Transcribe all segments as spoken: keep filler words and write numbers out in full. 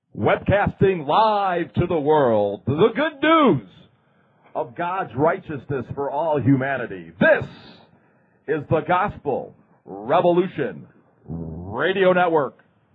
Webcasting live to the world, the good news of God's righteousness for all humanity. This is the Gospel Revolution Radio Network.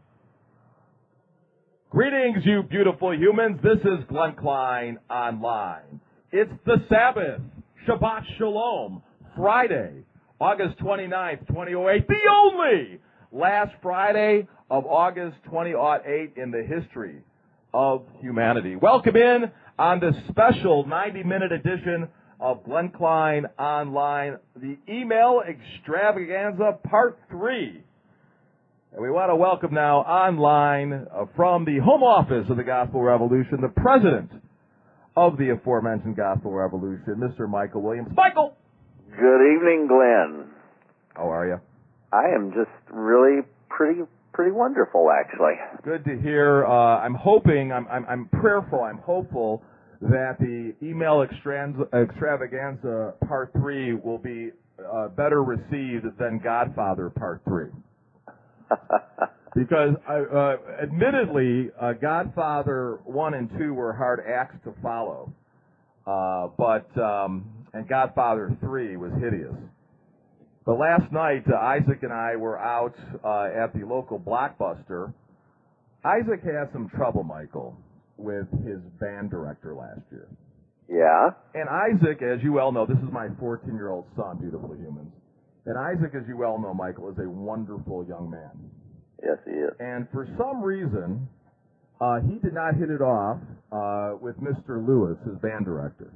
Greetings, you beautiful humans. This is Glenn Klein Online. It's the Sabbath, Shabbat Shalom, Friday, August twenty-ninth, twenty oh eight, the only last Friday of August twenty oh eight in the history of humanity. Welcome in on this special ninety-minute edition of Glenn Klein Online, the Email Extravaganza Part three. And we want to welcome now online uh, from the home office of the Gospel Revolution, the president of the aforementioned Gospel Revolution, Mister Michael Williams. Michael! Good evening, Glenn. How are you? I am just really pretty pretty wonderful, actually. Good to hear. Uh, I'm hoping, I'm, I'm, I'm prayerful, I'm hopeful that the Email Extravaganza, extravaganza Part three will be uh, better received than Godfather Part three. Because, uh, uh, admittedly, uh, Godfather one and two were hard acts to follow. Uh, but, um, and Godfather three was hideous. But last night, uh, Isaac and I were out uh, at the local Blockbuster. Isaac had some trouble, Michael, with his band director last year. Yeah? And Isaac, as you well know, this is my fourteen-year-old son, beautiful humans. And Isaac, as you well know, Michael, is a wonderful young man. Yes, he is. And for some reason, uh, he did not hit it off uh, with Mister Lewis, his band director.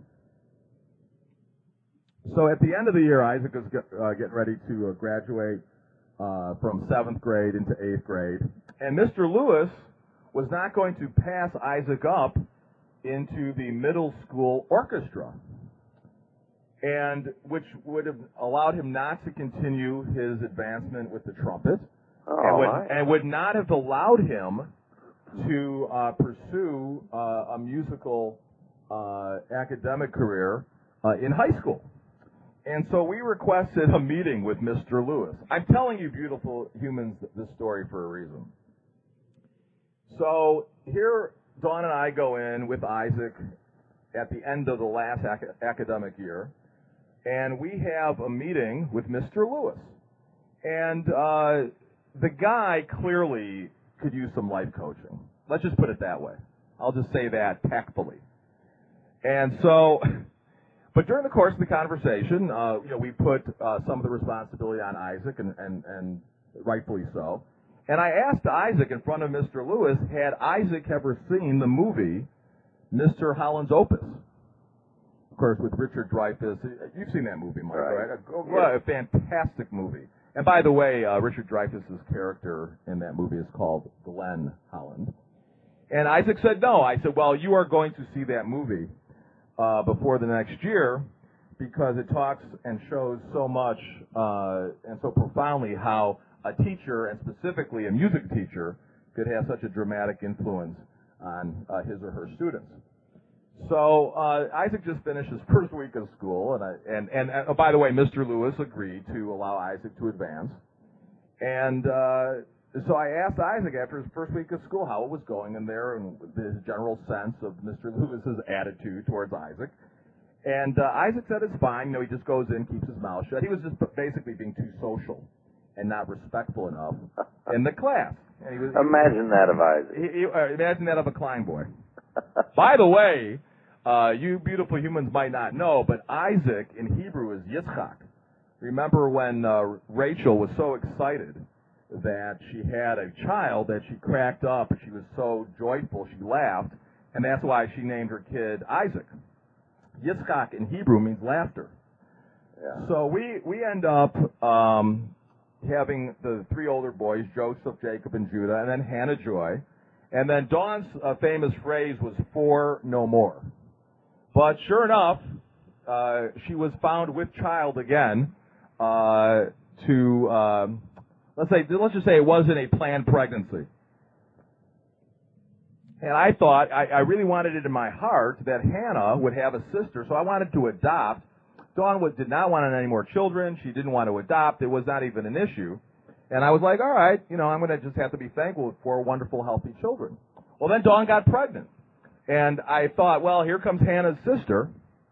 So at the end of the year, Isaac was get, uh, getting ready to uh, graduate uh, from seventh grade into eighth grade. And Mister Lewis was not going to pass Isaac up into the middle school orchestra, and which would have allowed him not to continue his advancement with the trumpet, oh, and, would, my. and would not have allowed him to uh, pursue uh, a musical uh, academic career uh, in high school. And so we requested a meeting with Mister Lewis. I'm telling you, beautiful humans, this story for a reason. So here, Dawn and I go in with Isaac at the end of the last ac- academic year, and we have a meeting with Mister Lewis. And uh, the guy clearly could use some life coaching. Let's just put it that way. I'll just say that tactfully. And so... But during the course of the conversation, uh, you know, we put uh, some of the responsibility on Isaac, and, and, and rightfully so. And I asked Isaac in front of Mister Lewis, had Isaac ever seen the movie Mister Holland's Opus? Of course, with Richard Dreyfuss. You've seen that movie, Mike, right? right? A, yeah. a fantastic movie. And by the way, uh, Richard Dreyfuss's character in that movie is called Glenn Holland. And Isaac said no. I said, well, you are going to see that movie Uh, before the next year, because it talks and shows so much uh, and so profoundly how a teacher, and specifically a music teacher, could have such a dramatic influence on uh, his or her students. So uh, Isaac just finished his first week of school, and I, and and uh, by the way, Mister Lewis agreed to allow Isaac to advance, and uh, so I asked Isaac after his first week of school how it was going in there and his general sense of Mister Lewis's attitude towards Isaac. And uh, Isaac said it's fine. You know, he just goes in, keeps his mouth shut. He was just basically being too social and not respectful enough in the class. And he was, imagine he, that of Isaac. He, he, uh, imagine that of a Klein boy. By the way, uh, you beautiful humans might not know, but Isaac in Hebrew is Yitzchak. Remember when uh, Rachel was so excited that she had a child that she cracked up, and she was so joyful she laughed, and that's why she named her kid Isaac. Yitzchak in Hebrew means laughter. Yeah. So we, we end up um, having the three older boys, Joseph, Jacob, and Judah, and then Hannah Joy. And then Dawn's uh, famous phrase was four no more. But sure enough, uh, she was found with child again uh, to... Um, Let's say, let's just say it wasn't a planned pregnancy. And I thought, I, I really wanted it in my heart that Hannah would have a sister, so I wanted to adopt. Dawn would, did not want any more children. She didn't want to adopt. It was not even an issue. And I was like, all right, you know, I'm going to just have to be thankful for wonderful, healthy children. Well, then Dawn got pregnant. And I thought, well, here comes Hannah's sister.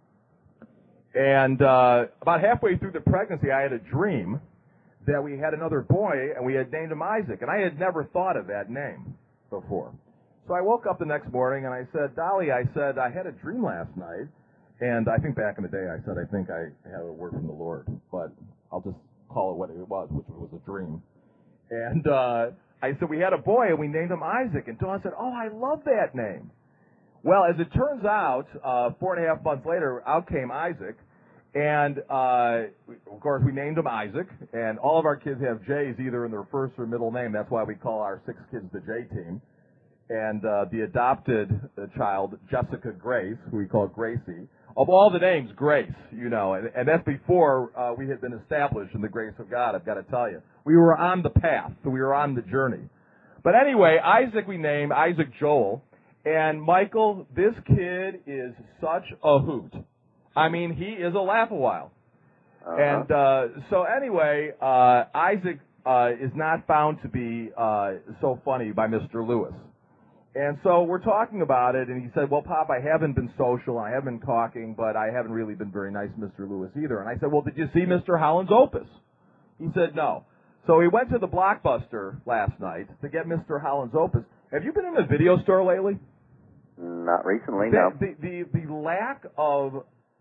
And uh, about halfway through the pregnancy, I had a dream that we had another boy, and we had named him Isaac. And I had never thought of that name before. So I woke up the next morning, and I said, Dolly, I said, I had a dream last night. And I think back in the day, I said, I think I had a word from the Lord. But I'll just call it what it was, which was a dream. And uh, I said, we had a boy, and we named him Isaac. And Dawn said, oh, I love that name. Well, as it turns out, uh, four and a half months later, out came Isaac. And, uh, of course, we named him Isaac. And all of our kids have J's either in their first or middle name. That's why we call our six kids the J team. And uh, the adopted uh, child, Jessica Grace, who we call Gracie. Of all the names, Grace, you know. And, and that's before uh, we had been established in the grace of God, I've got to tell you. We were on the path. We were on the journey. But anyway, Isaac we named, Isaac Joel. And Michael, this kid is such a hoot. I mean, he is a laugh-a-while. Uh-huh. And uh, so anyway, uh, Isaac uh, is not found to be uh, so funny by Mister Lewis. And so we're talking about it, and he said, well, Pop, I haven't been social, I haven't been talking, but I haven't really been very nice to Mister Lewis either. And I said, well, did you see Mister Holland's Opus? He said, no. So he went to the Blockbuster last night to get Mister Holland's Opus. Have you been in a video store lately? Not recently, the, no. The, the, the lack of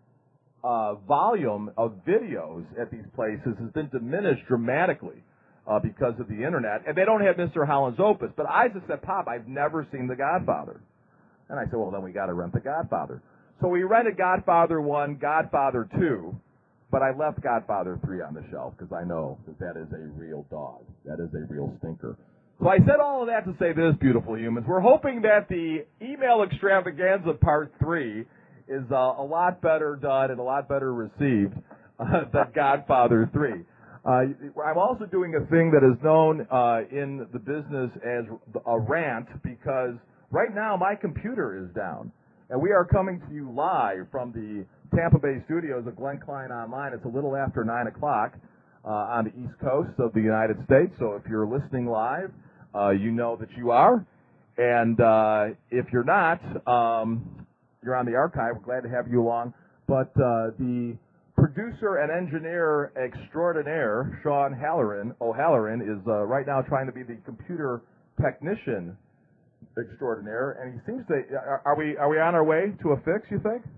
uh, volume of videos at these places has been diminished dramatically uh, because of the Internet. And they don't have Mister Holland's Opus. But Isaac said, Pop, I've never seen The Godfather. And I said, well, then we got to rent The Godfather. So we rented Godfather one, Godfather two, but I left Godfather three on the shelf because I know that that is a real dog. That is a real stinker. So I said all of that to say this, beautiful humans. We're hoping that the email extravaganza part three is uh, a lot better done and a lot better received uh, than Godfather three. Uh, I'm also doing a thing that is known uh, in the business as a rant because right now my computer is down. And we are coming to you live from the Tampa Bay studios of Glenn Klein Online. It's a little after nine o'clock uh, on the East Coast of the United States. So if you're listening live, Uh, you know that you are, and uh, if you're not, um, you're on the archive. We're glad to have you along. But uh, the producer and engineer extraordinaire, Sean Halloran, O'Halloran, is uh, right now trying to be the computer technician extraordinaire, and he seems to. Are, are we are we on our way to a fix? You think?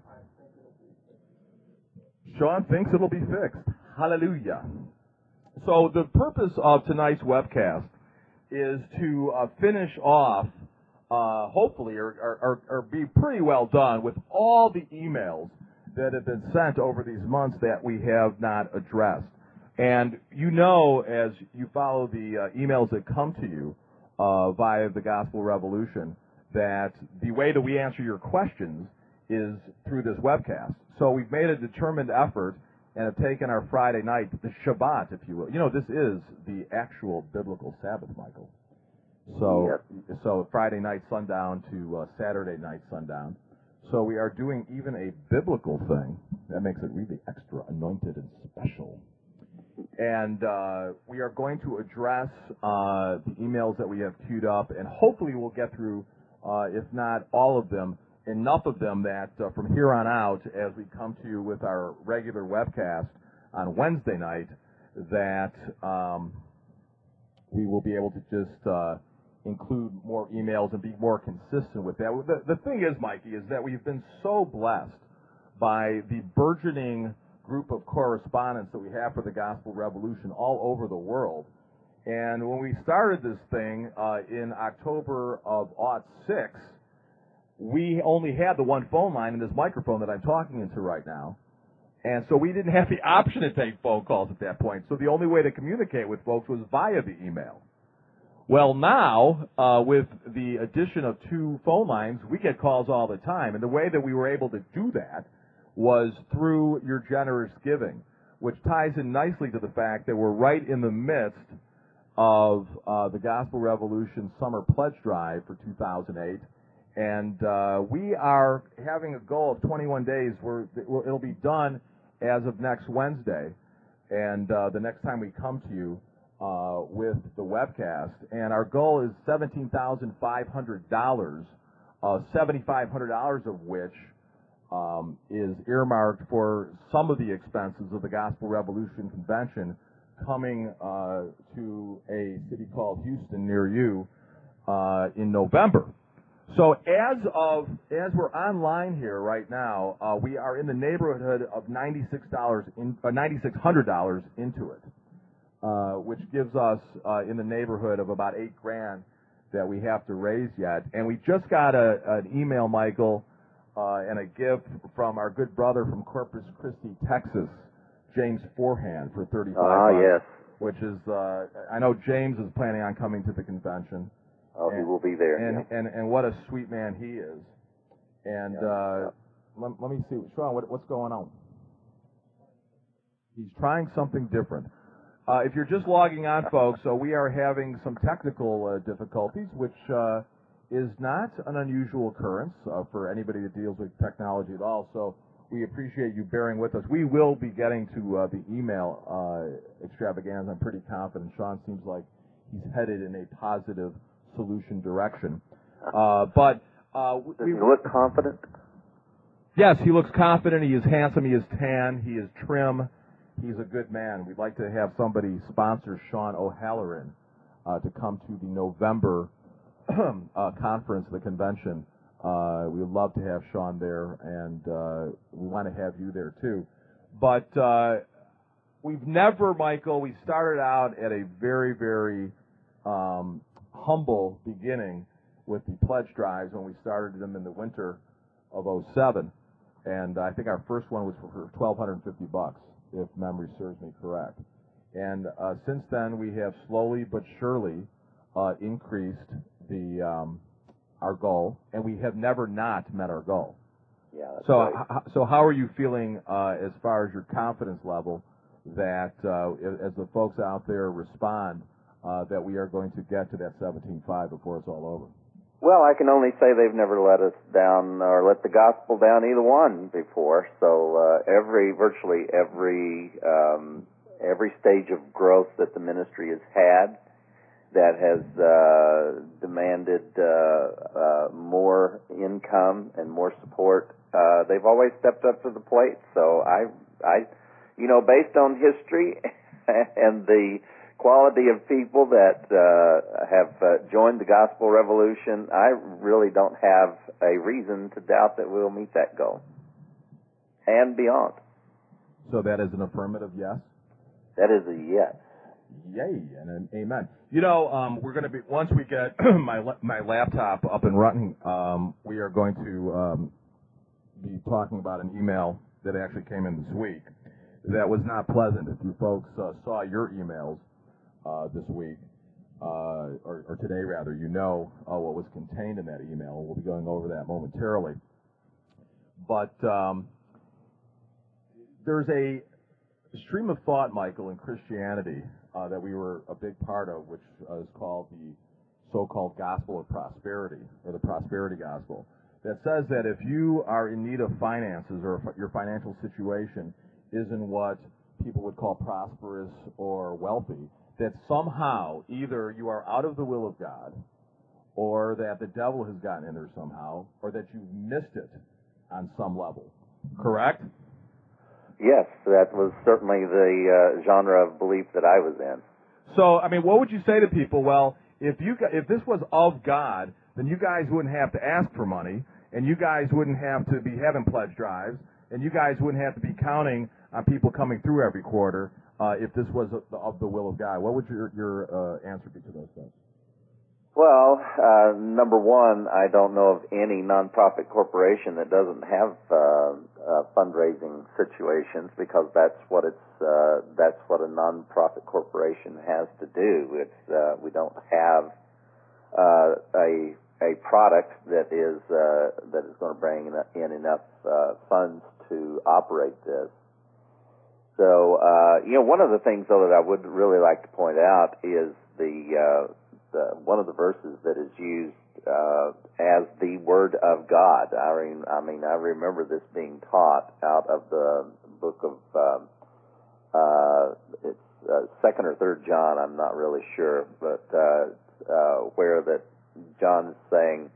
Sean thinks it'll be fixed. Hallelujah. So the purpose of tonight's webcast is to uh, finish off, uh, hopefully, or, or, or be pretty well done with all the emails that have been sent over these months that we have not addressed. And you know, as you follow the uh, emails that come to you uh, via the Gospel Revolution, that the way that we answer your questions is through this webcast. So we've made a determined effort and have taken our Friday night, the Shabbat, if you will. You know, this is the actual biblical Sabbath, Michael. So, yep. so Friday night sundown to uh, Saturday night sundown. So we are doing even a biblical thing. That makes it really extra anointed and special. And uh, we are going to address uh, the emails that we have queued up, and hopefully we'll get through, uh, if not all of them, enough of them that uh, from here on out, as we come to you with our regular webcast on Wednesday night, that um, we will be able to just uh, include more emails and be more consistent with that. The, the thing is, Mikey, is that we've been so blessed by the burgeoning group of correspondents that we have for the Gospel Revolution all over the world. And when we started this thing uh, in October of aught six, we only had the one phone line and this microphone that I'm talking into right now. And so we didn't have the option to take phone calls at that point. So the only way to communicate with folks was via the email. Well, now, uh, with the addition of two phone lines, we get calls all the time. And the way that we were able to do that was through your generous giving, which ties in nicely to the fact that we're right in the midst of uh, the Gospel Revolution Summer Pledge Drive for two thousand eight. And uh, we are having a goal of twenty-one days where it'll be done as of next Wednesday. And uh, the next time we come to you, uh, with the webcast, and our goal is seventeen thousand five hundred dollars, uh, seven thousand five hundred dollars of which um, is earmarked for some of the expenses of the Gospel Revolution Convention coming uh, to a city called Houston near you uh, in November. So as of as we're online here right now, uh, we are in the neighborhood of ninety-six dollars in uh, ninety-six hundred dollars into it, uh, which gives us uh, in the neighborhood of about eight grand that we have to raise yet. And we just got a, an email, Michael, uh, and a gift from our good brother from Corpus Christi, Texas, James Forehand, for thirty-five Ah, bucks, yes. which is uh, I know James is planning on coming to the convention. Oh, and, he will be there. And, yeah. and and what a sweet man he is. And Yeah, uh, yeah. Let, let me see, Sean, what, what's going on? He's trying something different. Uh, if you're just logging on, folks, so we are having some technical uh, difficulties, which uh, is not an unusual occurrence uh, for anybody that deals with technology at all. So we appreciate you bearing with us. We will be getting to uh, the email uh, extravaganza. I'm pretty confident. Sean seems like he's headed in a positive solution direction. Uh, but uh, Does we he look confident? Yes, he looks confident. He is handsome. He is tan. He is trim. He's a good man. We'd like to have somebody sponsor Sean O'Halloran uh, to come to the November uh, conference, the convention. Uh, we would love to have Sean there, and uh, we want to have you there too. But uh, we've never, Michael, we started out at a very, very um, humble beginning with the pledge drives when we started them in the winter of oh seven. And I think our first one was for twelve fifty bucks, if memory serves me correct. And uh, since then, we have slowly but surely uh, increased the um, our goal, and we have never not met our goal. Yeah. That's so, right. h- so how are you feeling uh, as far as your confidence level that uh, as the folks out there respond, uh, that we are going to get to that seventeen five before it's all over? Well, I can only say they've never let us down or let the gospel down, either one, before. So uh, every, virtually every, um, every stage of growth that the ministry has had that has uh, demanded uh, uh, more income and more support, uh, they've always stepped up to the plate. So I, I, you know, based on history and the quality of people that uh, have uh, joined the Gospel Revolution, I really don't have a reason to doubt that we'll meet that goal and beyond. So that is an affirmative yes? That is a yes. Yay and an amen. You know, um, we're going to be, once we get my my laptop up and running, um, we are going to um, be talking about an email that actually came in this week that was not pleasant. If you folks uh, saw your emails uh, this week, uh, or, or today rather, you know uh, what was contained in that email. We'll be going over that momentarily. But um, there's a stream of thought, Michael, in Christianity uh, that we were a big part of, which uh, is called the so-called gospel of prosperity, or the prosperity gospel, that says that if you are in need of finances, or if your financial situation isn't what people would call prosperous or wealthy, that somehow either you are out of the will of God, or that the devil has gotten in there somehow, or that you've missed it on some level. Correct? Yes, that was certainly the uh, genre of belief that I was in. So, I mean, what would you say to people? Well, if you if this was of God, then you guys wouldn't have to ask for money, and you guys wouldn't have to be having pledge drives, and you guys wouldn't have to be counting on people coming through every quarter uh, if this was of the, of the will of God. What would your your uh, answer be to those things? Well, uh, number one, I don't know of any nonprofit corporation that doesn't have uh, uh, fundraising situations, because that's what it's uh, that's what a nonprofit corporation has to do. It's uh, we don't have uh, a a product that is uh, that is going to bring in enough uh, funds to operate this. So, uh, you know, one of the things though that I would really like to point out is the uh, The, one of the verses that is used uh, as the Word of God. I mean, I mean, I remember this being taught out of the book of um, uh, it's uh, second or third John, I'm not really sure, but uh, uh, where that John's saying,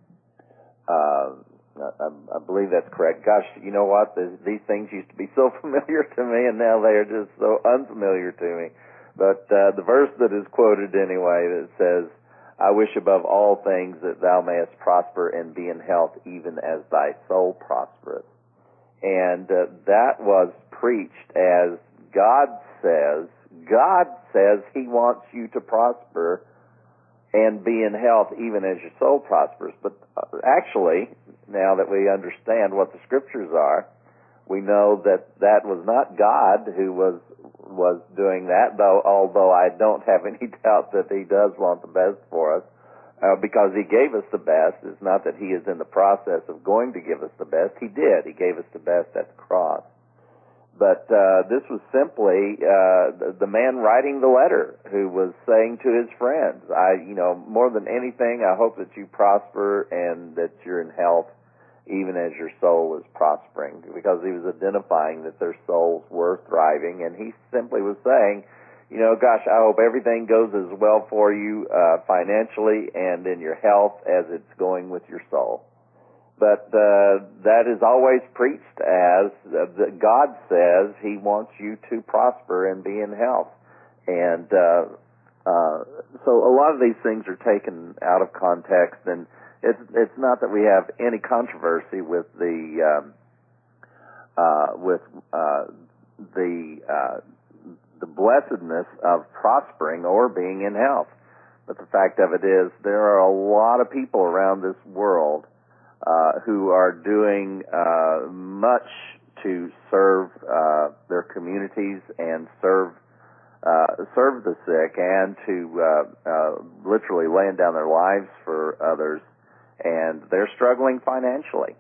uh, I, I believe that's correct. Gosh, you know what? These things used to be so familiar to me, and now they are just so unfamiliar to me. But uh, the verse that is quoted anyway that says, I wish above all things that thou mayest prosper and be in health even as thy soul prospereth. And uh, that was preached as God says, God says He wants you to prosper and be in health even as your soul prospers. But uh, actually, now that we understand what the Scriptures are, we know that that was not God who was was doing that, though. Although I don't have any doubt that He does want the best for us, uh, because He gave us the best. It's not that He is in the process of going to give us the best. He did. He gave us the best at the cross. But uh, this was simply uh, the, the man writing the letter who was saying to his friends, "I, you know, more than anything, I hope that you prosper and that you're in health, even as your soul is prospering," because he was identifying that their souls were thriving, and he simply was saying, you know, gosh, I hope everything goes as well for you uh, financially and in your health as it's going with your soul. But uh, that is always preached as uh, that God says He wants you to prosper and be in health. And uh, uh, so a lot of these things are taken out of context, and It's it's not that we have any controversy with the um, uh, with uh, the uh, the blessedness of prospering or being in health, but the fact of it is there are a lot of people around this world uh, who are doing uh, much to serve uh, their communities and serve uh, serve the sick, and to uh, uh, literally laying down their lives for others. And they're struggling financially.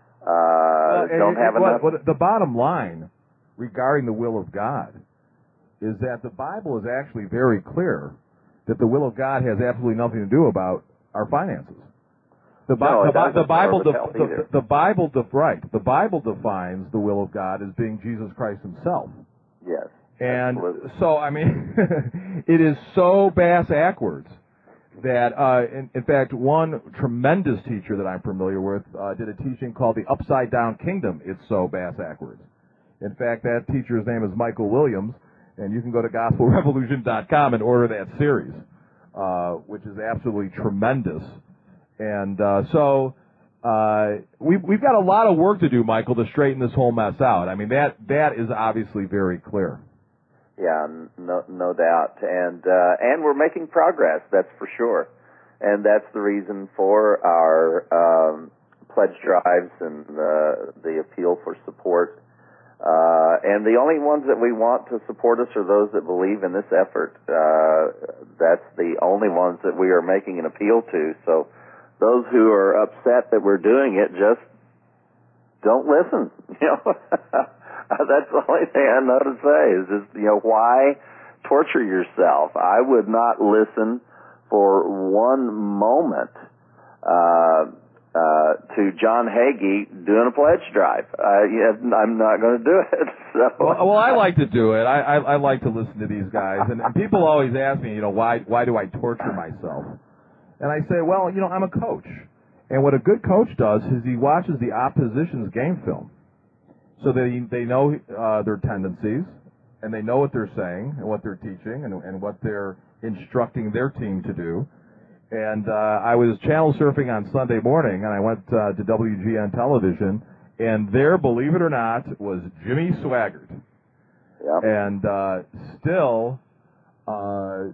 Uh, well, don't it, have it, enough. What, what, the bottom line regarding the will of God is that the Bible is actually very clear that the will of God has absolutely nothing to do about our finances. The, no, the, the, the Bible, the, the, the Bible, the, right? The Bible defines the will of God as being Jesus Christ Himself. Yes. And absolutely. so, I mean, it is so bass-ackwards that, uh, in, in fact, one tremendous teacher that I'm familiar with uh, did a teaching called The Upside Down Kingdom. It's so bass-ackwards. In fact, that teacher's name is Michael Williams, and you can go to gospel revolution dot com and order that series, uh, which is absolutely tremendous. And uh, so uh, we've, we've got a lot of work to do, Michael, to straighten this whole mess out. I mean, that that is obviously very clear. Yeah, no, no doubt, and uh, and we're making progress. That's for sure, and that's the reason for our um, pledge drives and uh, the appeal for support. Uh, and the only ones that we want to support us are those that believe in this effort. Uh, that's the only ones that we are making an appeal to. So those who are upset that we're doing it, just don't listen. You know. That's the only thing I know to say is just, you know, why torture yourself? I would not listen for one moment uh, uh, to John Hagee doing a pledge drive. Uh, yeah, I'm not going to do it. So. Well, well, I like to do it. I, I, I like to listen to these guys. And, and people always ask me, you know, why, why do I torture myself? And I say, well, you know, I'm a coach. And what a good coach does is he watches the opposition's game film. So they they know uh, their tendencies, and they know what they're saying and what they're teaching and, and what they're instructing their team to do. And uh, I was channel surfing on Sunday morning, and I went uh, to W G N television, and there, believe it or not, was Jimmy Swaggart. Yep. And uh, still uh,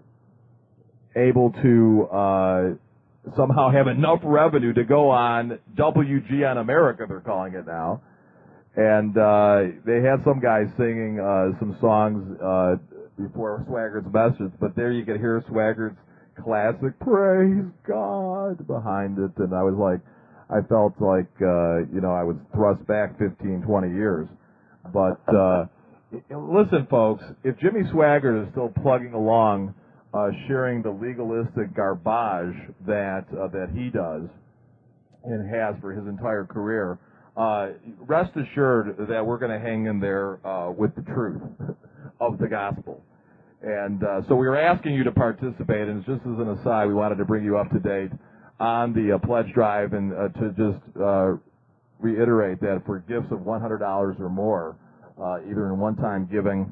able to uh, somehow have enough revenue to go on W G N America, they're calling it now. And uh, they had some guys singing uh, some songs uh, before Swaggart's message, but there you could hear Swaggart's classic "Praise God" behind it, and I was like, I felt like, uh, you know, I was thrust back fifteen, twenty years. But uh, listen, folks, if Jimmy Swaggart is still plugging along, uh, sharing the legalistic garbage that uh, that he does and has for his entire career, Uh, rest assured that we're going to hang in there uh, with the truth of the gospel. And uh, so we were asking you to participate, and just as an aside, we wanted to bring you up to date on the uh, pledge drive and uh, to just uh, reiterate that for gifts of one hundred dollars or more, uh, either in one-time giving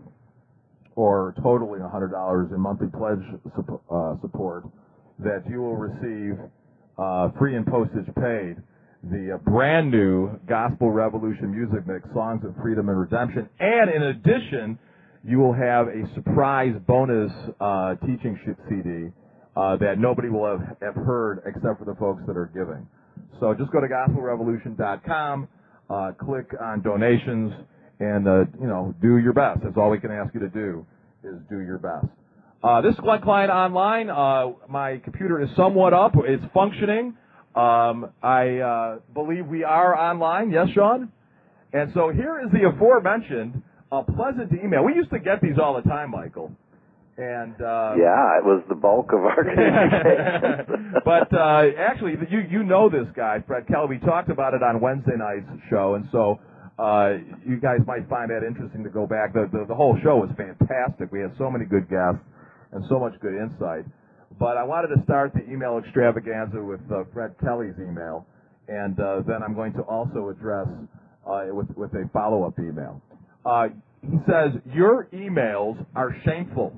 or totaling one hundred dollars in monthly pledge su- uh, support, that you will receive uh, free and postage paid the uh, brand new Gospel Revolution music mix, Songs of Freedom and Redemption, and in addition, you will have a surprise bonus uh, teaching C D uh, that nobody will have, have heard except for the folks that are giving. So just go to gospel revolution dot com, uh, click on donations, and uh, you know, do your best. That's all we can ask you to do, is do your best. Uh, this is Glenn Klein Online. Uh, my computer is somewhat up. It's functioning. Um, I uh, believe we are online. Yes, Sean? And so here is the aforementioned a pleasant email. We used to get these all the time, Michael. And uh, yeah, it was the bulk of our communication. But uh, actually, you you know this guy, Fred Kelly. We talked about it on Wednesday night's show, and so uh, you guys might find that interesting to go back. The, the the whole show was fantastic. We had so many good guests and so much good insight. But I wanted to start the email extravaganza with uh, Fred Kelly's email, and uh, then I'm going to also address uh, with with a follow-up email. Uh, he says, your emails are shameful.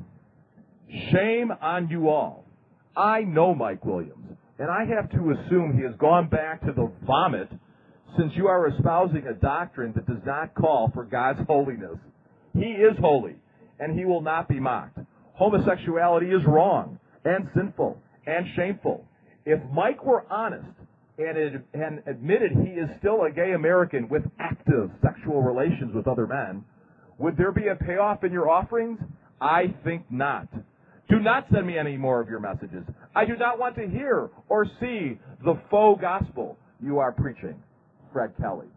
Shame on you all. I know Mike Williams, and I have to assume he has gone back to the vomit since you are espousing a doctrine that does not call for God's holiness. He is holy, and he will not be mocked. Homosexuality is wrong and sinful and shameful. If Mike were honest and, it, and admitted he is still a gay American with active sexual relations with other men, would there be a payoff in your offerings? I think not. Do not send me any more of your messages. I do not want to hear or see the faux gospel you are preaching. Fred Kelly.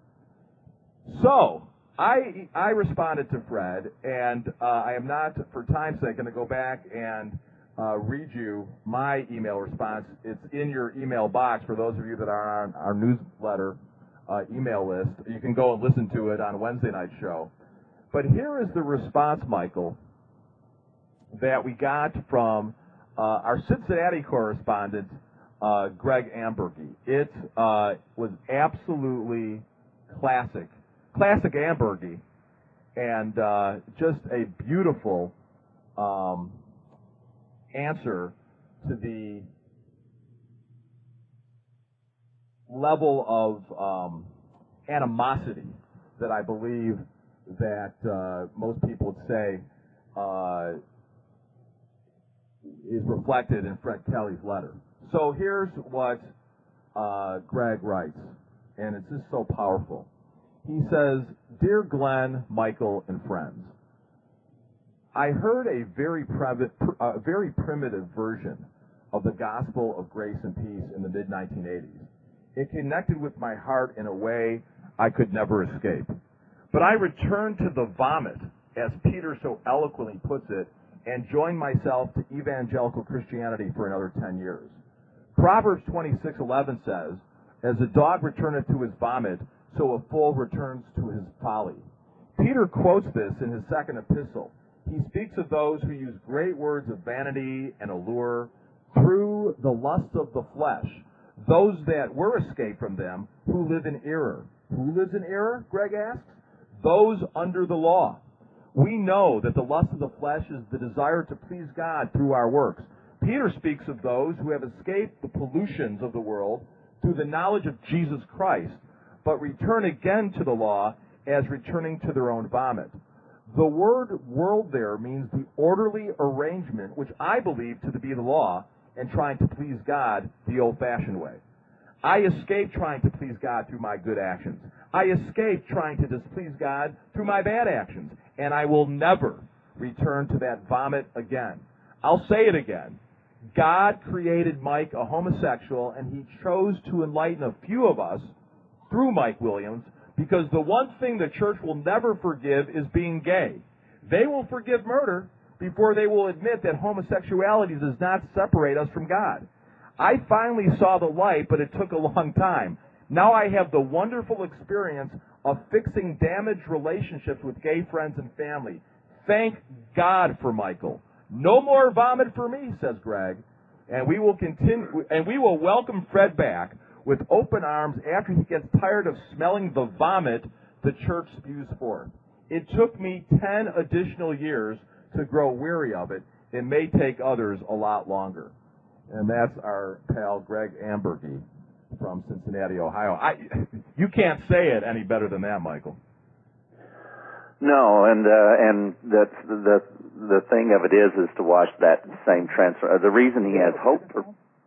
So, I I responded to Fred, and uh, I am not, for time's sake, going to go back and uh, read you my email response. It's in your email box for those of you that are on our newsletter uh, email list. You can go and listen to it on Wednesday night's show. But here is the response, Michael, that we got from uh, our Cincinnati correspondent, uh, Greg Ambergy. It uh, was absolutely classic. Classic Ambergy, and uh, just a beautiful um, answer to the level of um, animosity that I believe that uh, most people would say uh, is reflected in Fred Kelly's letter. So here's what uh, Greg writes, and it's just so powerful. He says, Dear Glenn, Michael, and friends, I heard a very, privi- uh, very primitive version of the gospel of grace and peace in the mid nineteen eighties. It connected with my heart in a way I could never escape. But I returned to the vomit, as Peter so eloquently puts it, and joined myself to evangelical Christianity for another ten years. Proverbs twenty-six eleven says, As a dog returneth to his vomit, so a fool returns to his folly. Peter quotes this in his second epistle. He speaks of those who use great words of vanity and allure through the lust of the flesh, those that were escaped from them who live in error. Who lives in error, Greg asks? Those under the law. We know that the lust of the flesh is the desire to please God through our works. Peter speaks of those who have escaped the pollutions of the world through the knowledge of Jesus Christ, but return again to the law as returning to their own vomit. The word world there means the orderly arrangement, which I believe to be the law, and trying to please God the old-fashioned way. I escaped trying to please God through my good actions. I escaped trying to displease God through my bad actions, and I will never return to that vomit again. I'll say it again. God created Mike a homosexual, and he chose to enlighten a few of us through Mike Williams, because the one thing the church will never forgive is being gay. They will forgive murder before they will admit that homosexuality does not separate us from God. I finally saw the light, but it took a long time. Now I have the wonderful experience of fixing damaged relationships with gay friends and family. Thank God for Michael. No more vomit for me, says Greg, and we will continue, and we will welcome Fred back with open arms after he gets tired of smelling the vomit the church spews forth. It took me ten additional years to grow weary of it. It may take others a lot longer. And that's our pal Greg Ambergy from Cincinnati, Ohio. I, you can't say it any better than that, Michael. No, and uh, and that's the the thing of it is is to watch that same transfer. The reason he has hope for.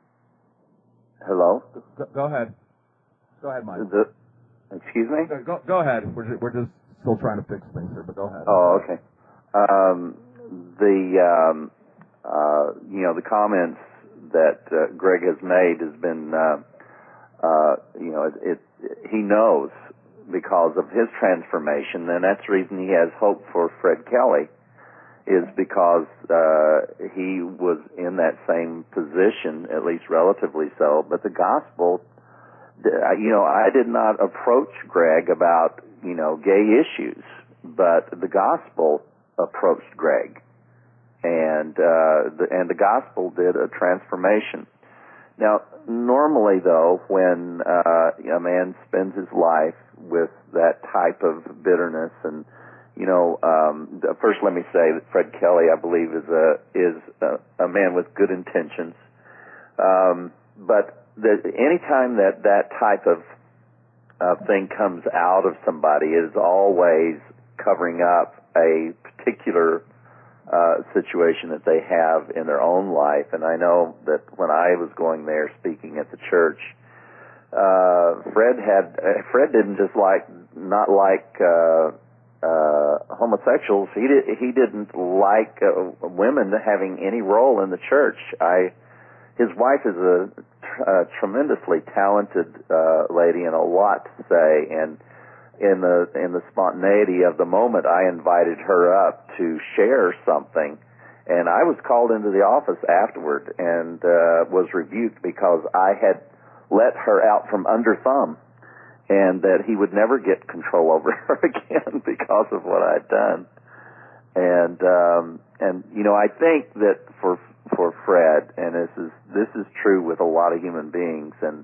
Hello. Go, go ahead. Go ahead, Mike. The, excuse me. Go, go, go ahead. We're just, we're just still trying to fix things here, but go ahead. Oh, okay. Um, the um, uh, you know the comments that uh, Greg has made has been uh, uh, you know it, it he knows because of his transformation, and that's the reason he has hope for Fred Kelly, is because uh, he was in that same position, at least relatively so. But the gospel, you know, I did not approach Greg about, you know, gay issues, but the gospel approached Greg, and uh, the, and the gospel did a transformation. Now, normally, though, when uh, a man spends his life with that type of bitterness, and you know, um, first let me say that Fred Kelly, I believe, is a is a, a man with good intentions. Um, but the, anytime that that type of uh, thing comes out of somebody, it is always covering up a particular Uh, situation that they have in their own life. And I know that when I was going there speaking at the church, uh, Fred had uh, Fred didn't just like not like uh, uh, homosexuals. He did he didn't like uh, women having any role in the church. I his wife is a, a tremendously talented uh, lady and a lot to say, and in the in the spontaneity of the moment, I invited her up to share something, and I was called into the office afterward and uh, was rebuked because I had let her out from under thumb, and that he would never get control over her again because of what I'd done. And um, and you know, I think that for for Fred, and this is this is true with a lot of human beings, and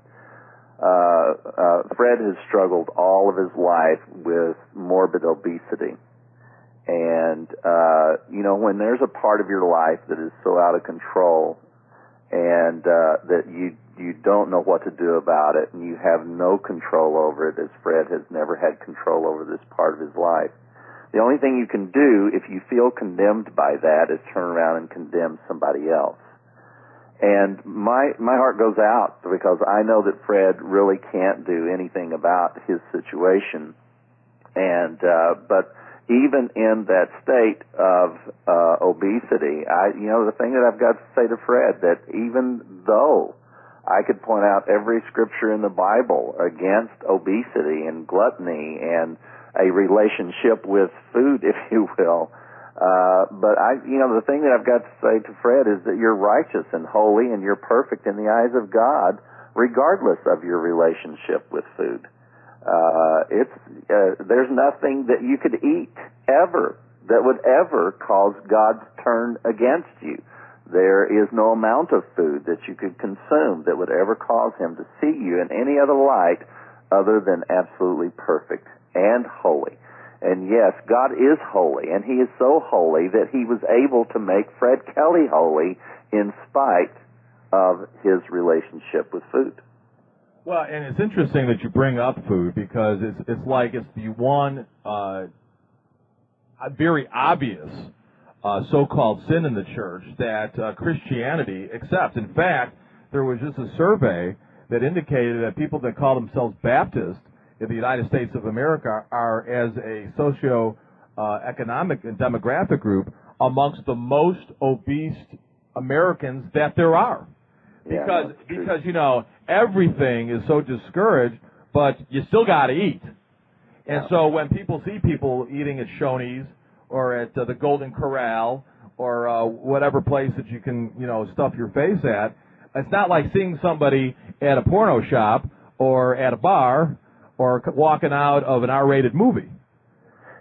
Uh, uh, Fred has struggled all of his life with morbid obesity. And, uh, you know, when there's a part of your life that is so out of control and uh, that you you don't know what to do about it and you have no control over it, as Fred has never had control over this part of his life, the only thing you can do if you feel condemned by that is turn around and condemn somebody else. And my my heart goes out because I know that Fred really can't do anything about his situation. And uh, but even in that state of uh, obesity, I you know the thing that I've got to say to Fred, that even though I could point out every scripture in the Bible against obesity and gluttony and a relationship with food, if you will. Uh, but I, you know, the thing that I've got to say to Fred is that you're righteous and holy and you're perfect in the eyes of God, regardless of your relationship with food. Uh, it's, uh, there's nothing that you could eat ever that would ever cause God to turn against you. There is no amount of food that you could consume that would ever cause him to see you in any other light other than absolutely perfect and holy. And yes, God is holy, and he is so holy that he was able to make Fred Kelly holy in spite of his relationship with food. Well, and it's interesting that you bring up food because it's it's like it's the one uh, very obvious uh, so-called sin in the church that uh, Christianity accepts. In fact, there was just a survey that indicated that people that call themselves Baptists in the United States of America are, as a socio-economic and demographic group, amongst the most obese Americans that there are. Because, yeah, because you know, everything is so discouraged, but you still got to eat. And yeah. So when people see people eating at Shoney's or at uh, the Golden Corral or uh, whatever place that you can, you know, stuff your face at, it's not like seeing somebody at a porno shop or at a bar or walking out of an R-rated movie.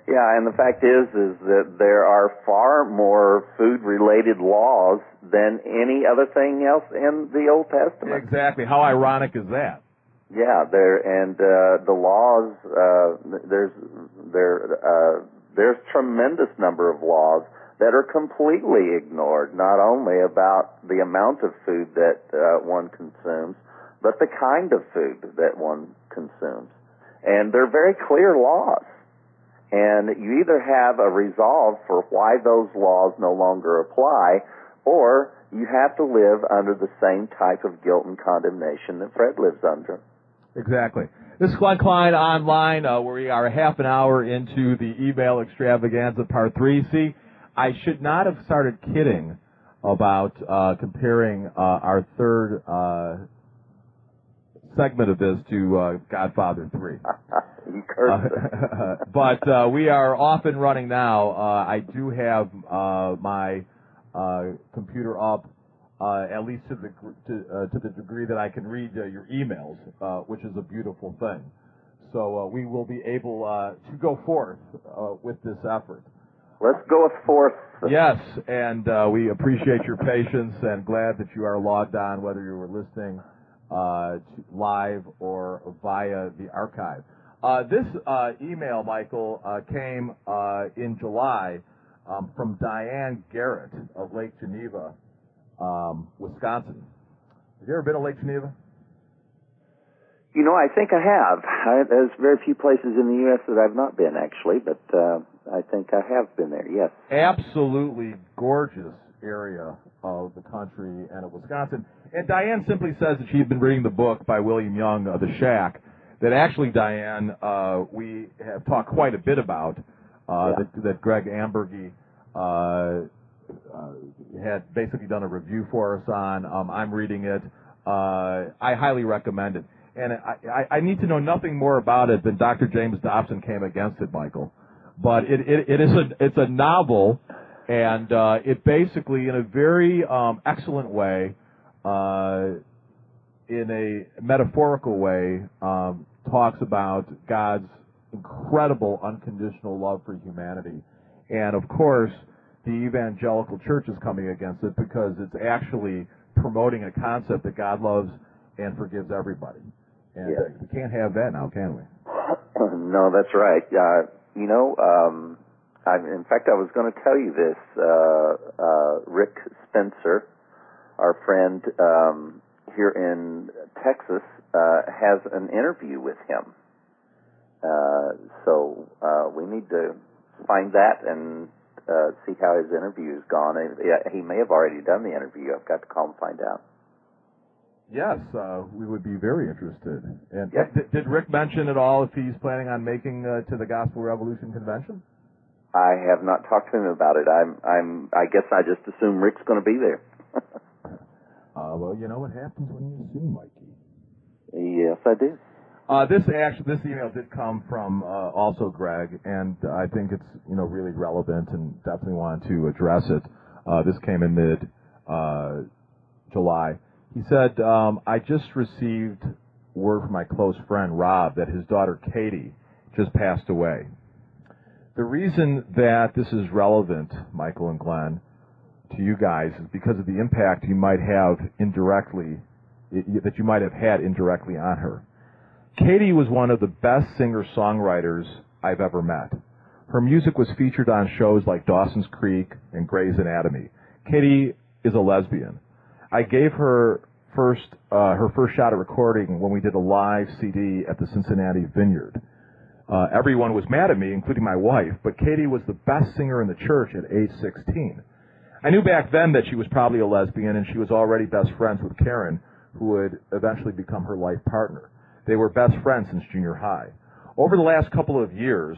Yeah, and the fact is, is that there are far more food-related laws than any other thing else in the Old Testament. Exactly. How ironic is that? Yeah, there and uh, the laws. Uh, there's there uh, there's tremendous number of laws that are completely ignored. Not only about the amount of food that uh, one consumes, but the kind of food that one consumes, and they're very clear laws. And you either have a resolve for why those laws no longer apply, or you have to live under the same type of guilt and condemnation that Fred lives under. Exactly. This is Glenn Klein Online, uh, where we are a half an hour into the email extravaganza part three. See, I should not have started kidding about uh, comparing uh, our third uh, segment of this to uh, Godfather three. You cursed uh, but uh, we are off and running now. Uh, I do have uh, my uh, computer up, uh, at least to the to, uh, to the degree that I can read uh, your emails, uh, which is a beautiful thing. So uh, we will be able uh, to go forth uh, with this effort. Let's go forth. Yes, and uh, we appreciate your patience and glad that you are logged on, whether you were listening uh, to live or via the archive. Uh, this uh, email, Michael, uh, came uh, in July um, from Diane Garrett of Lake Geneva, um, Wisconsin. Have you ever been to Lake Geneva? You know, I think I have. I, there's very few places in the U S that I've not been, actually, but uh, I think I have been there, yes. Absolutely gorgeous area of the country and of Wisconsin. And Diane simply says that she's been reading the book by William Young, uh, The Shack, that actually, Diane, uh, we have talked quite a bit about, uh, yeah. that, that Greg Ambergy uh, uh, had basically done a review for us on. Um, I'm reading it. Uh, I highly recommend it. And I, I, I need to know nothing more about it than Doctor James Dobson came against it, Michael. But it, it, it is a, it's a novel, and uh, it basically, in a very um, excellent way, uh, in a metaphorical way, um, talks about God's incredible unconditional love for humanity. And, of course, the evangelical church is coming against it because it's actually promoting a concept that God loves and forgives everybody. And yeah. uh, we can't have that now, can we? No, that's right. Uh, you know, um, I, in fact, I was going to tell you this. Uh, uh, Rick Spencer, our friend um, here in Texas, uh, has an interview with him. Uh, so uh, we need to find that and uh, see how his interview has gone. He may have already done the interview. I've got to call and find out. Yes, uh, we would be very interested. And Yes. did, did Rick mention at all if he's planning on making uh, to the Gospel Revolution convention? I have not talked to him about it. I'm, I'm, I guess I just assume Rick's going to be there. uh, well, you know what happens when you assume, Mikey. Yes, I do. Uh, this actually, this email did come from uh, also Greg, and I think it's you know really relevant and definitely wanted to address it. Uh, this came in mid uh, July. He said, um, I just received word from my close friend Rob that his daughter Katie just passed away. The reason that this is relevant, Michael and Glenn, to you guys is because of the impact you might have indirectly, that you might have had indirectly on her. Katie was one of the best singer-songwriters I've ever met. Her music was featured on shows like Dawson's Creek and Grey's Anatomy. Katie is a lesbian. I gave her first uh, her first shot at recording when we did a live C D at the Cincinnati Vineyard. Uh, everyone was mad at me, including my wife, but Katie was the best singer in the church at age sixteen. I knew back then that she was probably a lesbian, and she was already best friends with Karen, who would eventually become her life partner. They were best friends since junior high. Over the last couple of years,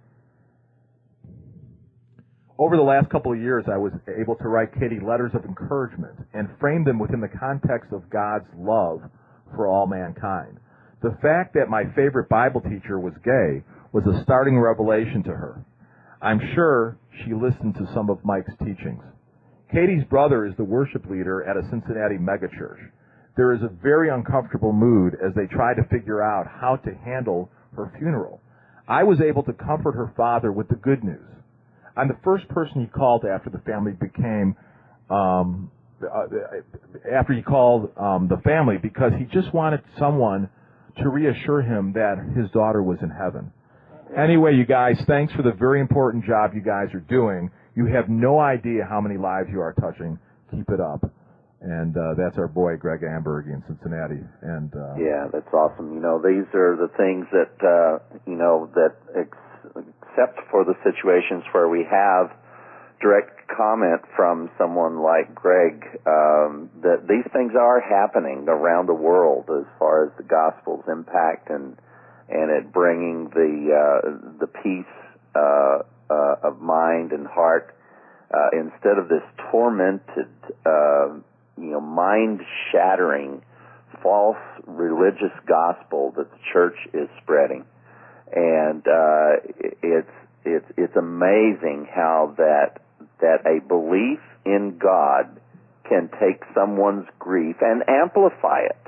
Over the last couple of years, I was able to write Katie letters of encouragement and frame them within the context of God's love for all mankind. The fact that my favorite Bible teacher was gay was a starting revelation to her. I'm sure she listened to some of Mike's teachings. Katie's brother is the worship leader at a Cincinnati megachurch. There is a very uncomfortable mood as they try to figure out how to handle her funeral. I was able to comfort her father with the good news. I'm the first person he called after the family became, um, uh, after he called um, the family, because he just wanted someone to reassure him that his daughter was in heaven. Anyway, you guys, thanks for the very important job you guys are doing. You have no idea how many lives you are touching. Keep it up. And uh, that's our boy, Greg Amberg in Cincinnati. And uh, yeah, that's awesome. You know, these are the things that, uh, you know, that ex- except for the situations where we have direct comment from someone like Greg, um, that these things are happening around the world as far as the gospel's impact and and it bringing the uh, the peace uh, uh, of mind and heart uh, instead of this tormented, uh, you know, mind-shattering, false religious gospel that the church is spreading. And uh, it's it's it's amazing how that that a belief in God can take someone's grief and amplify it,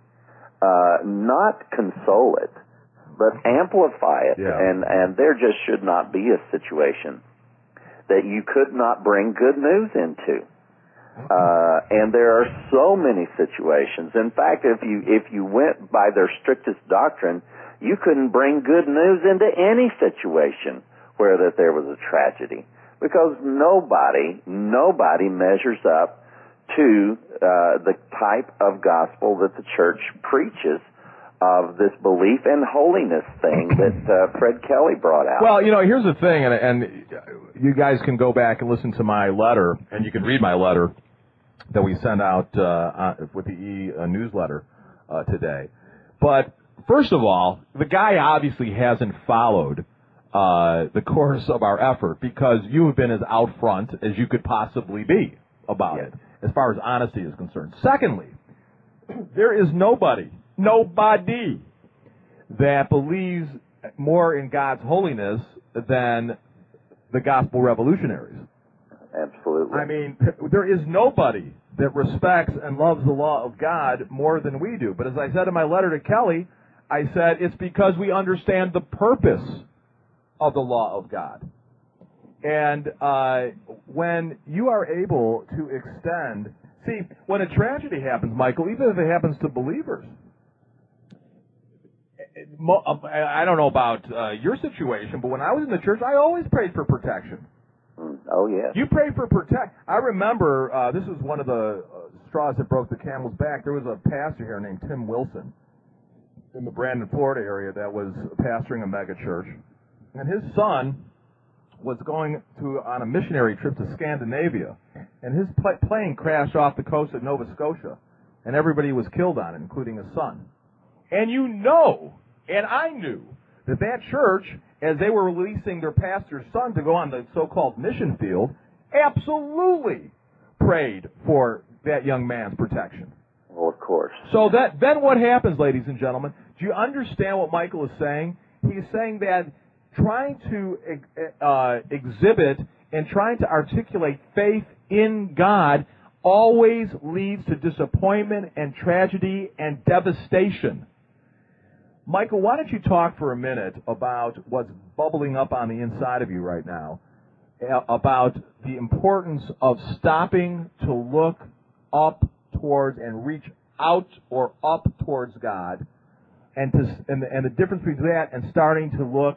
uh, not console it, but amplify it. Yeah. And, and there just should not be a situation that you could not bring good news into. Uh, and there are so many situations. In fact, if you, if you went by their strictest doctrine, you couldn't bring good news into any situation where that there was a tragedy. Because nobody, nobody measures up to uh, the type of gospel that the church preaches of this belief and holiness thing that uh, Fred Kelly brought out. Well, you know, here's the thing, and, and you guys can go back and listen to my letter, and you can read my letter that we sent out uh, uh, with the E uh, newsletter uh, today. But first of all, the guy obviously hasn't followed uh, the course of our effort, because you have been as out front as you could possibly be about Yes. it, as far as honesty is concerned. Secondly, there is nobody, nobody that believes more in God's holiness than the gospel revolutionaries. Absolutely. I mean, there is nobody that respects and loves the law of God more than we do. But as I said in my letter to Kelly, I said it's because we understand the purpose of the law of God. And uh, when you are able to extend... See, when a tragedy happens, Michael, even if it happens to believers... I don't know about uh, your situation, but when I was in the church, I always prayed for protection. Oh, yeah. You pray for protect. I remember, uh, this was one of the uh, straws that broke the camel's back. There was a pastor here named Tim Wilson in the Brandon, Florida area that was pastoring a mega church. And his son was going to on a missionary trip to Scandinavia. And his pl- plane crashed off the coast of Nova Scotia. And everybody was killed on it, including his son. And you know, and I knew, that that church, as they were releasing their pastor's son to go on the so-called mission field, absolutely prayed for that young man's protection. Well, of course. So that then what happens, ladies and gentlemen? Do you understand what Michael is saying? He's saying that trying to uh, exhibit and trying to articulate faith in God always leads to disappointment and tragedy and devastation. Michael, why don't you talk for a minute about what's bubbling up on the inside of you right now, about the importance of stopping to look up towards and reach out or up towards God, and to and the, and the difference between that and starting to look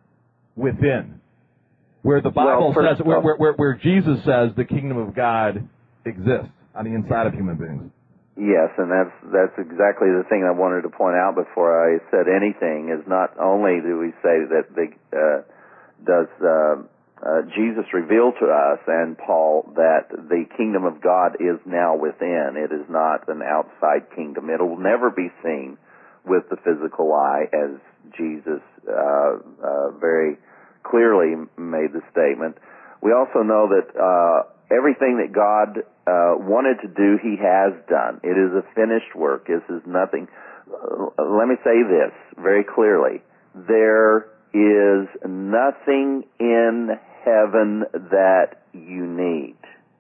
within, where the Bible well, says, where, where, where, where Jesus says the kingdom of God exists on the inside of human beings. Yes, and that's that's exactly the thing I wanted to point out before I said anything. Is not only do we say that the uh, does uh, uh, Jesus reveal to us and Paul that the kingdom of God is now within. It is not an outside kingdom. It will never be seen with the physical eye, as Jesus uh, uh, very clearly made the statement. We also know that uh, everything that God uh, wanted to do, He has done. It is a finished work. This is nothing. Uh, let me say this very clearly. There is nothing in heaven that you need.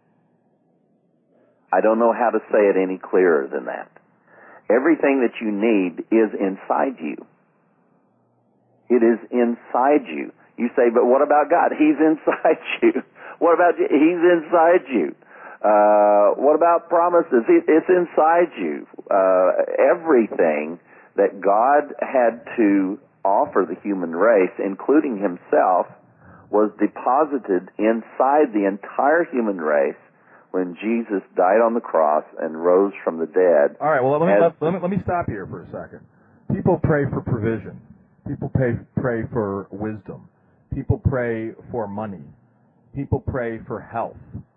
I don't know how to say it any clearer than that. Everything that you need is inside you. It is inside you. You say, but what about God? He's inside you. What about you? He's inside you. Uh, what about promises? It, it's inside you. Uh, everything that God had to offer the human race, including himself, was deposited inside the entire human race when Jesus died on the cross and rose from the dead. All right, well, let me, As, let, let me, let me stop here for a second. People pray for provision. People pray, pray for wisdom. People pray for money. People pray for health.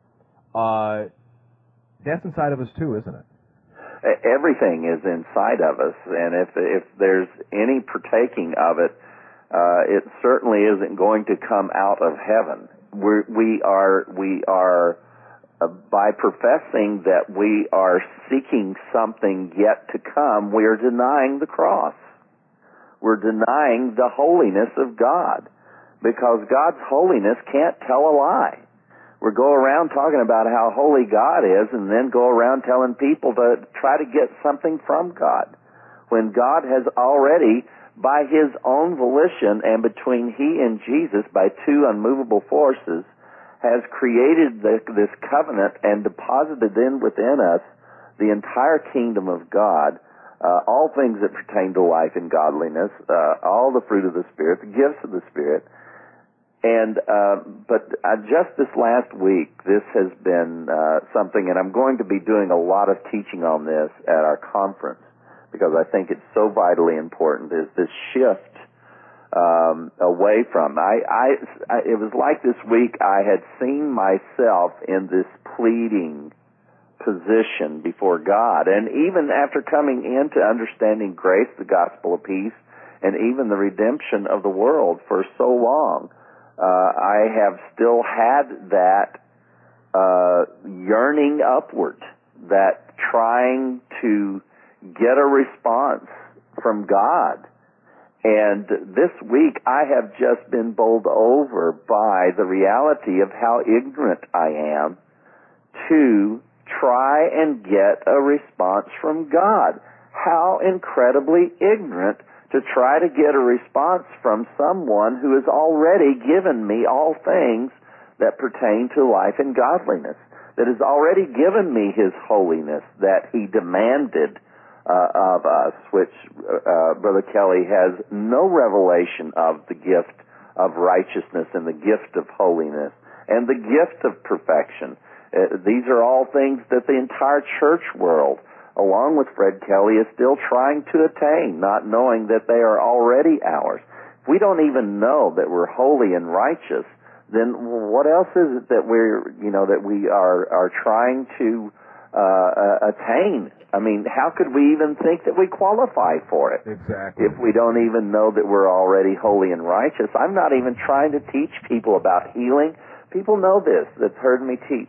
Uh, that's inside of us too, isn't it? Everything is inside of us, and if if there's any partaking of it, uh, it certainly isn't going to come out of heaven. We're, we are we are uh, by professing that we are seeking something yet to come, we are denying the cross. We're denying the holiness of God, because God's holiness can't tell a lie. We go around talking about how holy God is and then go around telling people to try to get something from God, when God has already, by his own volition and between he and Jesus, by two unmovable forces, has created the, this covenant and deposited in within us the entire kingdom of God, uh, all things that pertain to life and godliness, uh, all the fruit of the Spirit, the gifts of the Spirit. And uh, but uh, just this last week, this has been uh, something, and I'm going to be doing a lot of teaching on this at our conference, because I think it's so vitally important, is this shift um, away from. I, I, I, it was like this week I had seen myself in this pleading position before God, and even after coming into understanding grace, the gospel of peace, and even the redemption of the world for so long, Uh, I have still had that uh, yearning upward, that trying to get a response from God. And this week I have just been bowled over by the reality of how ignorant I am to try and get a response from God. How incredibly ignorant to try to get a response from someone who has already given me all things that pertain to life and godliness, that has already given me his holiness that he demanded uh, of us, which uh, Brother Kelly has no revelation of the gift of righteousness and the gift of holiness and the gift of perfection. Uh, these are all things that the entire church world, along with Fred Kelly, is still trying to attain, not knowing that they are already ours. If we don't even know that we're holy and righteous, then what else is it that we're, you know, that we are, are trying to uh, uh, attain? I mean, how could we even think that we qualify for it? Exactly. If we don't even know that we're already holy and righteous. I'm not even trying to teach people about healing. People know this, that's heard me teach.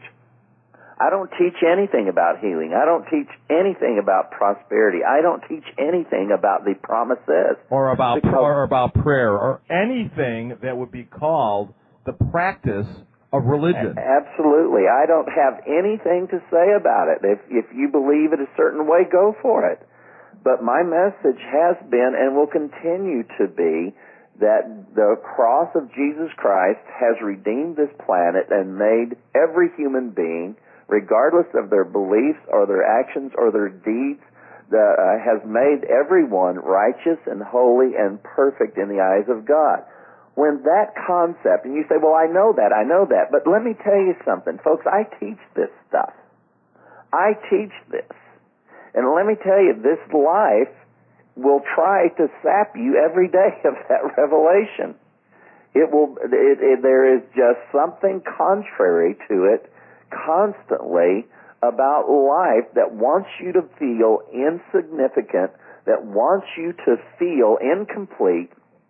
I don't teach anything about healing. I don't teach anything about prosperity. I don't teach anything about the promises. Or about because, or about prayer, or anything that would be called the practice of religion. Absolutely. I don't have anything to say about it. If, if you believe it a certain way, go for it. But my message has been and will continue to be that the cross of Jesus Christ has redeemed this planet and made every human being, regardless of their beliefs or their actions or their deeds, the, uh, has made everyone righteous and holy and perfect in the eyes of God. When that concept, and you say, well, I know that, I know that, but let me tell you something, folks, I teach this stuff. I teach this. And let me tell you, this life will try to sap you every day of that revelation. It will, it, it, there is just something contrary to it constantly about life that wants you to feel insignificant, that wants you to feel incomplete,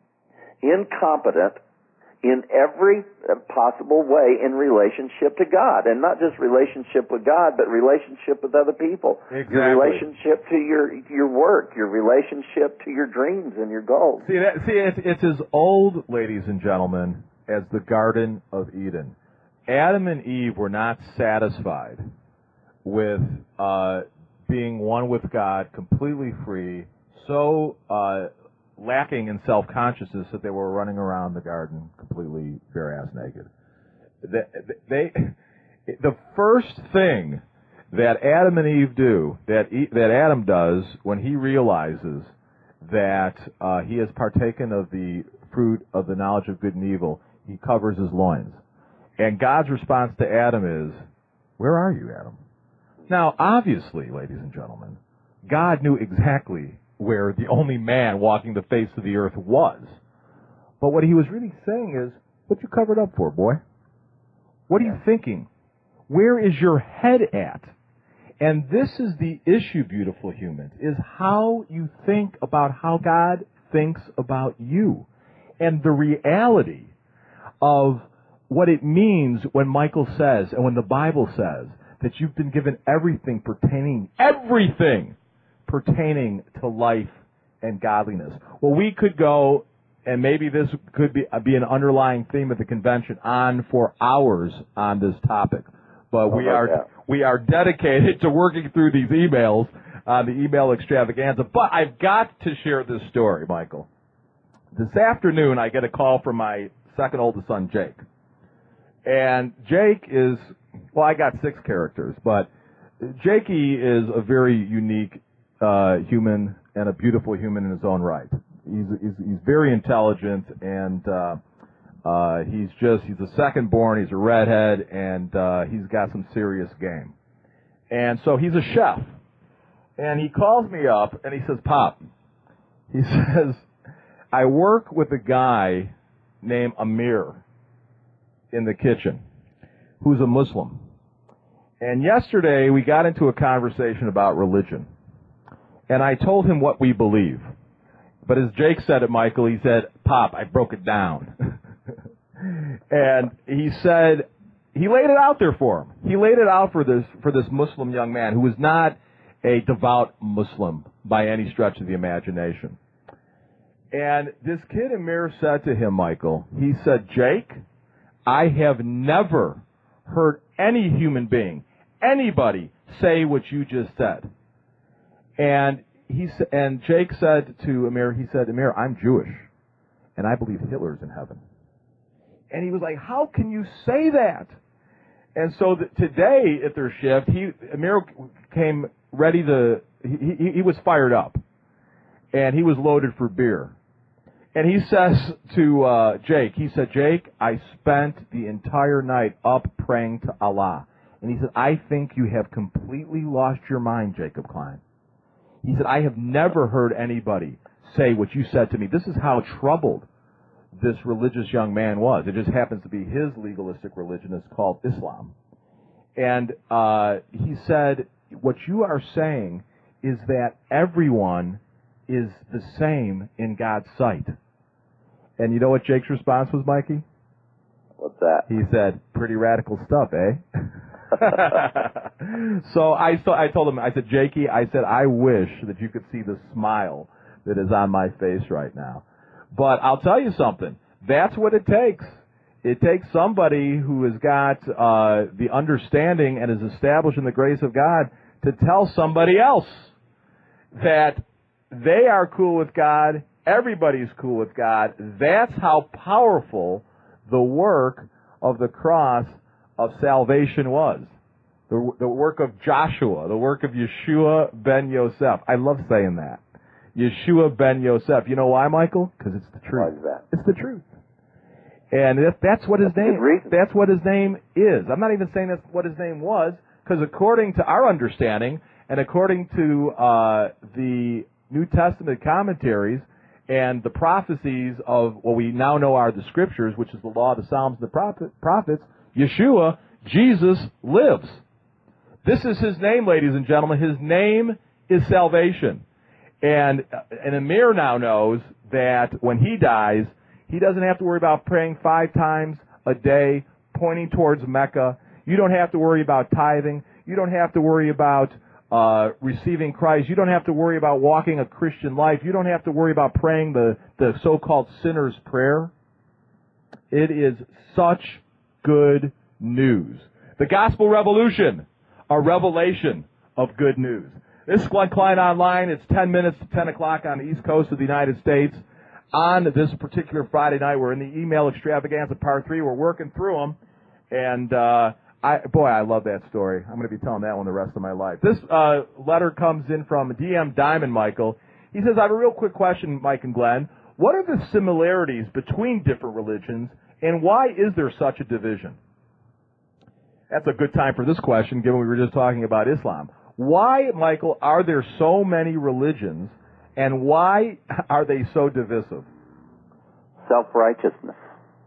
incompetent in every possible way in relationship to God. And not just relationship with God, but relationship with other people. Exactly. Your relationship to your your work, your relationship to your dreams and your goals. See, that, see it's, it's as old, ladies and gentlemen, as the Garden of Eden. Adam and Eve were not satisfied with uh, being one with God, completely free, so uh, lacking in self-consciousness that they were running around the garden completely bare-ass naked. They, they, the first thing that Adam and Eve do, that that Adam does when he realizes that uh, he has partaken of the fruit of the knowledge of good and evil, he covers his loins. And God's response to Adam is, "Where are you, Adam?" Now, obviously, ladies and gentlemen, God knew exactly where the only man walking the face of the earth was. But what he was really saying is, what you covered up for, boy? What are you thinking? Where is your head at? And this is the issue, beautiful humans, is how you think about how God thinks about you. And the reality of what it means when Michael says, and when the Bible says, that you've been given everything pertaining, everything pertaining to life and godliness. Well, we could go, and maybe this could be, be an underlying theme of the convention, on for hours on this topic. But we are yeah. we are dedicated to working through these emails on the email extravaganza. But I've got to share this story, Michael. This afternoon, I get a call from my second oldest son, Jake. And Jake is, well, I got six characters, but Jakey is a very unique uh, human and a beautiful human in his own right. He's he's, he's very intelligent, and uh, uh, he's just he's a second born. He's a redhead, and uh, he's got some serious game. And so he's a chef, and he calls me up and he says, "Pop," he says, "I work with a guy named Amir in the kitchen, who's a Muslim. And yesterday we got into a conversation about religion. And I told him what we believe. But as Jake said it, Michael, he said, 'Pop, I broke it down.'" And he said, he laid it out there for him. He laid it out for this, for this Muslim young man who was not a devout Muslim by any stretch of the imagination. And this kid Amir said to him, Michael, he said, "Jake, I have never heard any human being, anybody, say what you just said." And he and Jake said to Amir, he said, "Amir, I'm Jewish, and I believe Hitler's in heaven." And he was like, "How can you say that?" And so the, today at their shift, he Amir came ready to, he, he, he was fired up, and he was loaded for beer. And he says to uh, Jake, he said, "Jake, I spent the entire night up praying to Allah." And he said, "I think you have completely lost your mind, Jacob Klein." He said, "I have never heard anybody say what you said to me." This is how troubled this religious young man was. It just happens to be his legalistic religion. It's called Islam. And uh, he said, "What you are saying is that everyone is the same in God's sight." And you know what Jake's response was, Mikey? What's that? He said, "Pretty radical stuff, eh?" So I, so I told him, I said, "Jakey," I said, "I wish that you could see the smile that is on my face right now. But I'll tell you something. That's what it takes. It takes somebody who has got uh, the understanding and is established in the grace of God to tell somebody else that they are cool with God, everybody's cool with God. That's how powerful the work of the cross of salvation was. The, the work of Joshua, the work of Yeshua ben Yosef. I love saying that. Yeshua ben Yosef. You know why, Michael? Because it's the truth. Why is that? It's the truth. And if that's what his That's name that's what his name is. I'm not even saying that's what his name was, because according to our understanding and according to uh, the New Testament commentaries and the prophecies of what we now know are the Scriptures, which is the law, the Psalms, and the prophet, prophets, Yeshua, Jesus, lives. This is his name, ladies and gentlemen. His name is salvation. And, and Amir now knows that when he dies, he doesn't have to worry about praying five times a day, pointing towards Mecca. You don't have to worry about tithing. You don't have to worry about uh, receiving Christ. You don't have to worry about walking a Christian life. You don't have to worry about praying the, the so-called sinner's prayer. It is such good news. The gospel revolution, a revelation of good news. This is Glenn Klein Online. It's ten minutes to ten o'clock on the East Coast of the United States. On this particular Friday night, we're in the email extravaganza part three. We're working through them. And, uh, I, boy, I love that story. I'm going to be telling that one the rest of my life. This uh, letter comes in from D M Diamond Michael. He says, I have a real quick question, Mike and Glenn. What are the similarities between different religions, and why is there such a division? That's a good time for this question, given we were just talking about Islam. Why, Michael, are there so many religions, and why are they so divisive? Self-righteousness.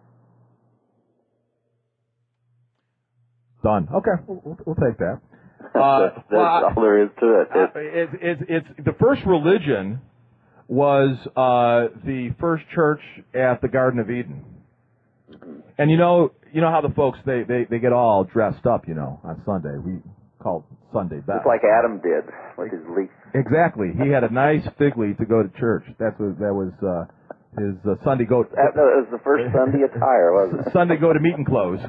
Done. Okay, we'll, we'll take that. Uh, that's that's well, all there is to it. It's, uh, it's, it's, it's, the first religion was uh, the first church at the Garden of Eden. And you know, you know how the folks, they, they, they get all dressed up, you know, on Sunday. We call it Sunday best. Just like Adam did with his leaf. Exactly. He had a nice fig leaf to go to church. That's what, that was uh, his uh, Sunday go. That was the first Sunday attire, wasn't it? Sunday go to meeting clothes.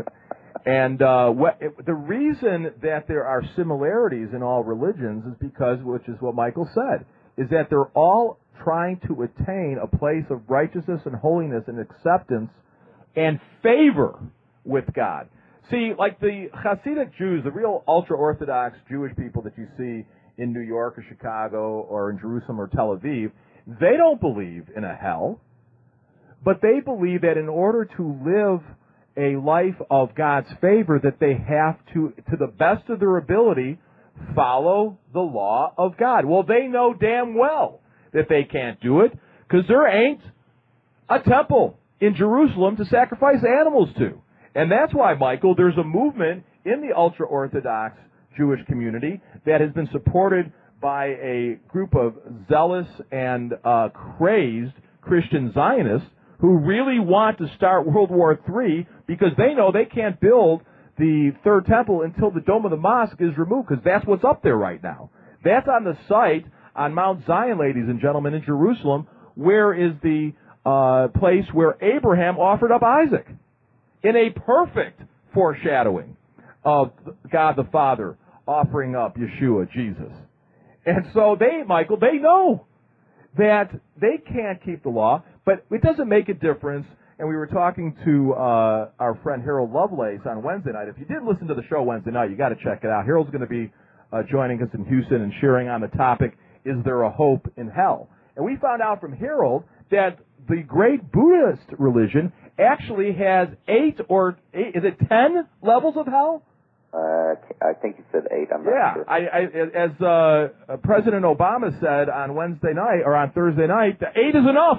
And uh, what, it, the reason that there are similarities in all religions is because, which is what Michael said, is that they're all trying to attain a place of righteousness and holiness and acceptance and favor with God. See, like the Hasidic Jews, the real ultra-Orthodox Jewish people that you see in New York or Chicago or in Jerusalem or Tel Aviv, they don't believe in a hell, but they believe that in order to live a life of God's favor, that they have to, to the best of their ability, follow the law of God. Well, they know damn well that they can't do it, because there ain't a temple in Jerusalem to sacrifice animals to. And that's why, Michael, there's a movement in the ultra-Orthodox Jewish community that has been supported by a group of zealous and uh, crazed Christian Zionists who really want to start World War Three because they know they can't build the third temple until the Dome of the Mosque is removed, because that's what's up there right now. That's on the site on Mount Zion, ladies and gentlemen, in Jerusalem, where is the uh, place where Abraham offered up Isaac, in a perfect foreshadowing of God the Father offering up Yeshua, Jesus. And so they, Michael, they know that they can't keep the law, but it doesn't make a difference. And we were talking to uh, our friend Harold Lovelace on Wednesday night. If you didn't listen to the show Wednesday night, you got to check it out. Harold's going to be uh, joining us in Houston and sharing on the topic, is there a hope in hell? And we found out from Harold that the great Buddhist religion actually has eight or eight, is it ten levels of hell? Uh, I think he said eight. I'm not yeah, sure. I, I, as uh, President Obama said on Wednesday night or on Thursday night, the eight is enough.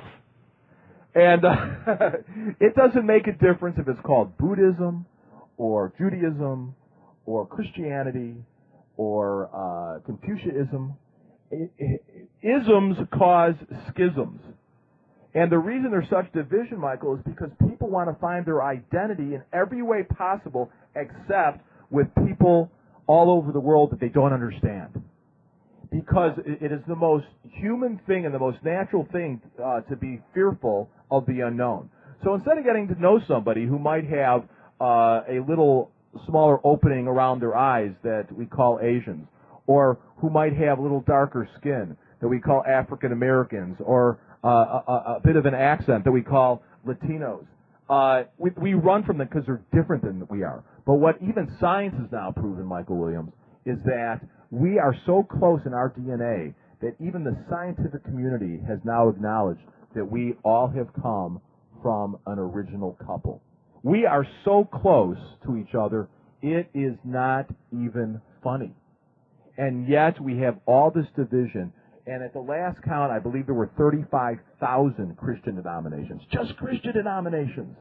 And uh, it doesn't make a difference if it's called Buddhism or Judaism or Christianity or uh, Confucianism. It, it, isms cause schisms. And the reason there's such division, Michael, is because people want to find their identity in every way possible except with people all over the world that they don't understand. Because it is the most human thing and the most natural thing uh, to be fearful of the unknown. So instead of getting to know somebody who might have uh, a little smaller opening around their eyes that we call Asians, or who might have a little darker skin that we call African Americans, or uh, a, a bit of an accent that we call Latinos, uh, we, we run from them because they're different than we are. But what even science has now proven, Michael Williams, is that we are so close in our D N A that even the scientific community has now acknowledged that we all have come from an original couple. We are so close to each other, it is not even funny. And yet we have all this division. And at the last count, I believe there were thirty-five thousand Christian denominations. Just Christian denominations.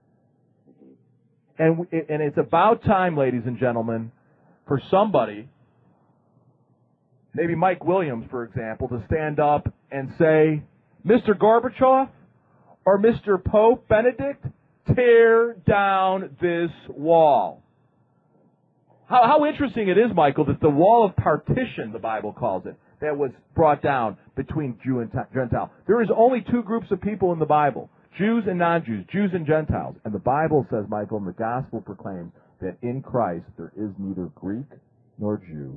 And, we, and it's about time, ladies and gentlemen, for somebody, maybe Mike Williams, for example, to stand up and say, Mister Gorbachev or Mister Pope Benedict, tear down this wall. How, how interesting it is, Michael, that the wall of partition, the Bible calls it, that was brought down between Jew and Gentile. There is only two groups of people in the Bible, Jews and non-Jews, Jews and Gentiles. And the Bible says, Michael, and the gospel proclaims that in Christ there is neither Greek nor Jew,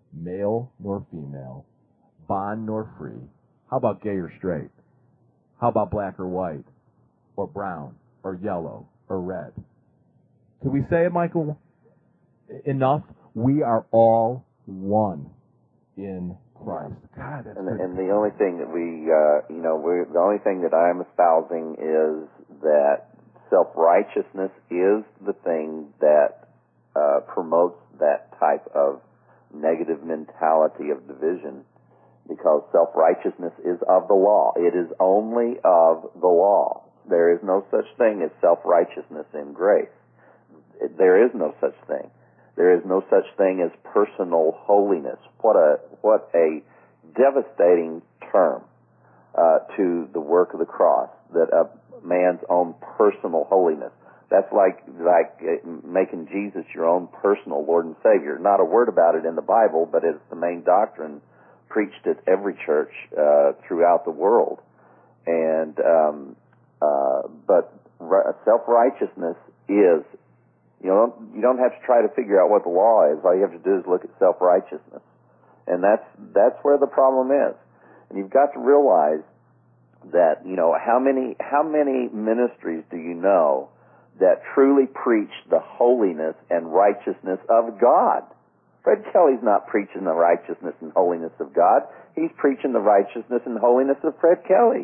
male nor female, bond nor free. How about gay or straight? How about black or white, or brown, or yellow, or red? Can we say it, Michael? Enough? We are all one in Christ. God, that's and, and the only thing that we, uh, you know, we're, the only thing that I'm espousing is that self-righteousness is the thing that uh, promotes that type of negative mentality of division, because self-righteousness is of the law. It is only of the law. There is no such thing as self-righteousness in grace. There is no such thing. There is no such thing as personal holiness. What a what a devastating term uh, to the work of the cross, that a man's own personal holiness. That's like like making Jesus your own personal Lord and Savior. Not a word about it in the Bible, but it's the main doctrine preached at every church uh, throughout the world. And um, uh, but self-righteousness is, you know, you don't have to try to figure out what the law is. All you have to do is look at self-righteousness, and that's that's where the problem is. And you've got to realize that, you know, how many how many ministries do you know that truly preach the holiness and righteousness of God? Fred Kelly's not preaching the righteousness and holiness of God. He's preaching the righteousness and holiness of Fred Kelly.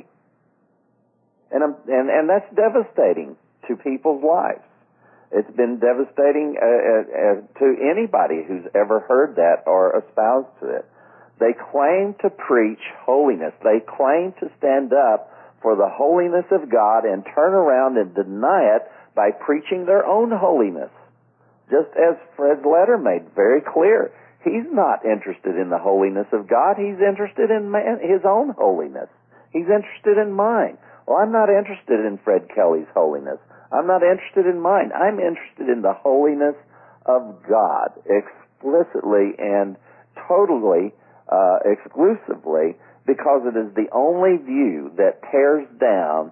And, and, and that's devastating to people's lives. It's been devastating uh, uh, to anybody who's ever heard that or espoused to it. They claim to preach holiness. They claim to stand up for the holiness of God and turn around and deny it by preaching their own holiness. Just as Fred's letter made very clear, he's not interested in the holiness of God. He's interested in man, his own holiness. He's interested in mine. Well, I'm not interested in Fred Kelly's holiness. I'm not interested in mine. I'm interested in the holiness of God explicitly and totally, uh, exclusively, because it is the only view that tears down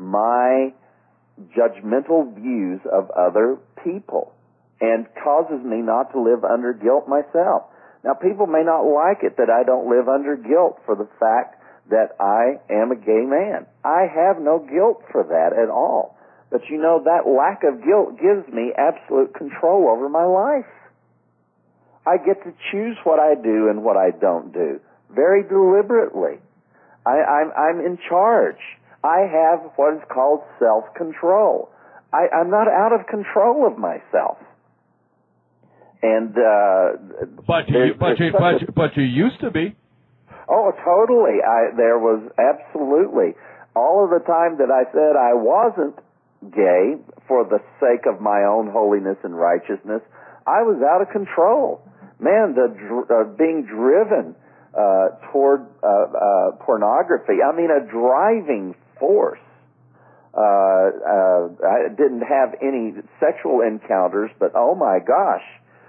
my judgmental views of other people and causes me not to live under guilt myself. Now, people may not like it that I don't live under guilt for the fact that I am a gay man. I have no guilt for that at all. But you know, that lack of guilt gives me absolute control over my life. I get to choose what I do and what I don't do very deliberately. I, I'm, I'm in charge. I have what is called self-control. I, I'm not out of control of myself. And uh, but you, but you, but, you, but you used to be. Oh, totally. I, there was absolutely. All of the time that I said I wasn't gay for the sake of my own holiness and righteousness, I was out of control. Man, the dr- uh, being driven uh, toward uh, uh, pornography, I mean, a driving force. Uh, uh, I didn't have any sexual encounters, but oh my gosh,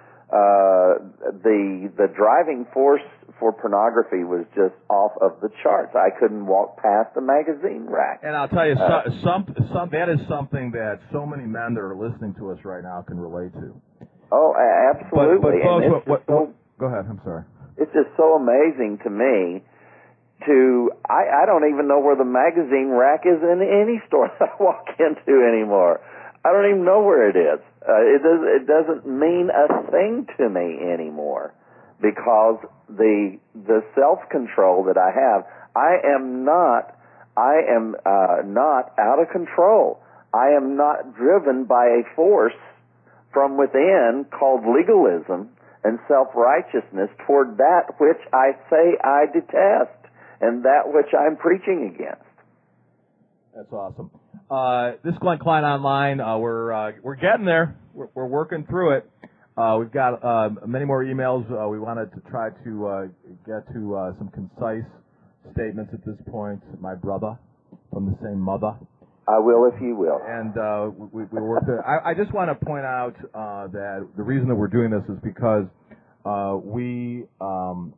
uh, the the driving force for pornography was just off of the charts. I couldn't walk past a magazine rack. And I'll tell you, uh, some, some that is something that so many men that are listening to us right now can relate to. Oh, absolutely. But, but folks, and what, what, so, what, go ahead. I'm sorry. It's just so amazing to me. To I, I don't even know where the magazine rack is in any store that I walk into anymore. I don't even know where it is. Uh, it does. It doesn't mean a thing to me anymore, because the the self-control that I have, I am not. I am uh, not out of control. I am not driven by a force from within called legalism and self-righteousness toward that which I say I detest and that which I'm preaching against. That's awesome. Uh, this is Glenn Klein Online. Uh, we're uh, we're getting there. We're, we're working through it. Uh, we've got uh, many more emails. Uh, we wanted to try to uh, get to uh, some concise statements at this point. My brother from the same mother. I will if you will. And uh, we, we worked there. I, I just want to point out uh, that the reason that we're doing this is because uh, we um,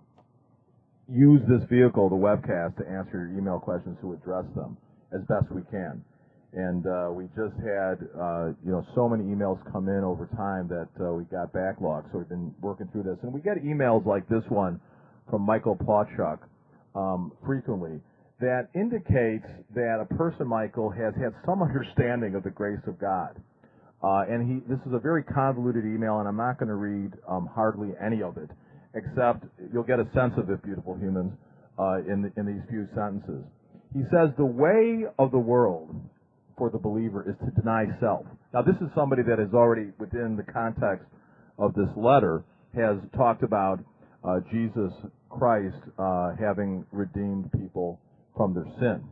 use this vehicle, the webcast, to answer your email questions, to address them as best we can. And uh, we just had, uh, you know, so many emails come in over time that uh, we got backlogged. So we've been working through this. And we get emails like this one from Michael Plotchuk um, frequently that indicates that a person, Michael, has had some understanding of the grace of God. Uh, and he, this is a very convoluted email, and I'm not going to read um, hardly any of it, except you'll get a sense of it, beautiful humans, uh, in, the, in these few sentences. He says, the way of the world for the believer is to deny self. Now, this is somebody that has already, within the context of this letter, has talked about uh, Jesus Christ uh, having redeemed people from their sin.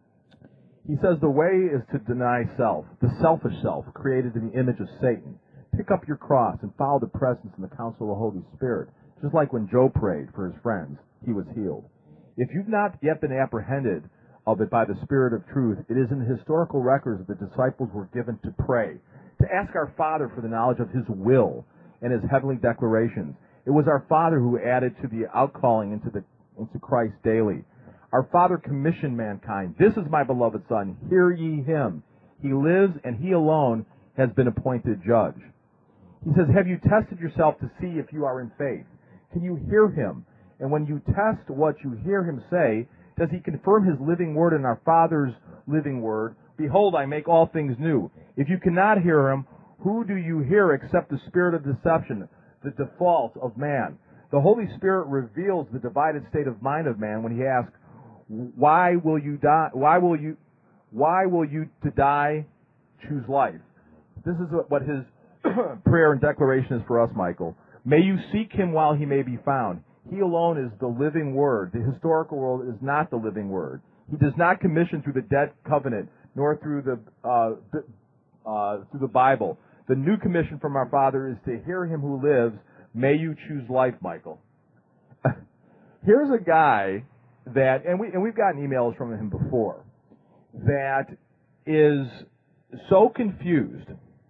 He says the way is to deny self, the selfish self created in the image of Satan. Pick up your cross and follow the presence and the counsel of the Holy Spirit. Just like when Job prayed for his friends, he was healed. If you've not yet been apprehended of it by the Spirit of truth, it is in the historical records that the disciples were given to pray, to ask our Father for the knowledge of His will and His heavenly declarations. It was our Father who added to the outcalling into the into Christ daily. Our Father commissioned mankind. This is my beloved Son. Hear ye Him. He lives, and He alone has been appointed judge. He says, have you tested yourself to see if you are in faith? Can you hear Him? And when you test what you hear Him say, does He confirm His living word and our Father's living word? Behold, I make all things new. If you cannot hear Him, who do you hear except the spirit of deception, the default of man? The Holy Spirit reveals the divided state of mind of man when He asks, Why will you die? Why will you? Why will you to die choose life? This is what his prayer and declaration is for us, Michael. May you seek Him while He may be found. He alone is the living Word. The historical world is not the living Word. He does not commission through the dead covenant, nor through the uh, uh, through the Bible. The new commission from our Father is to hear Him who lives. May you choose life, Michael. Here's a guy that, and we and we've gotten emails from him before, that is so confused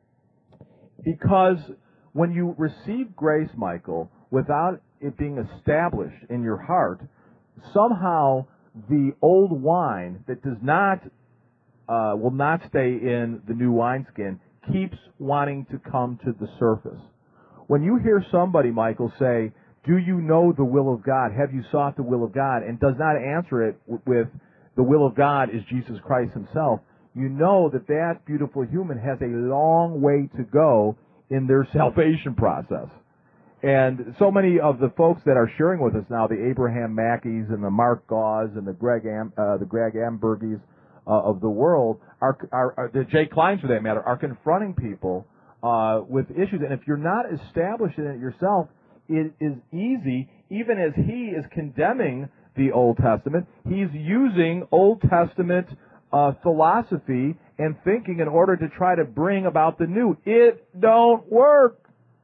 because when you receive grace, Michael, without it being established in your heart, somehow the old wine that does not uh, will not stay in the new wineskin keeps wanting to come to the surface. When you hear somebody, Michael, say, do you know the will of God? Have you sought the will of God? And does not answer it with the will of God is Jesus Christ Himself, you know that that beautiful human has a long way to go in their salvation process. And so many of the folks that are sharing with us now, the Abraham Mackeys and the Mark Gauze and the Greg Am, uh, the Greg Ambergies uh, of the world, are, are, are the Jay Kleins for that matter, are confronting people uh, with issues. And if you're not established in it yourself, it is easy, even as he is condemning the Old Testament, he's using Old Testament uh, philosophy and thinking in order to try to bring about the new. It don't work.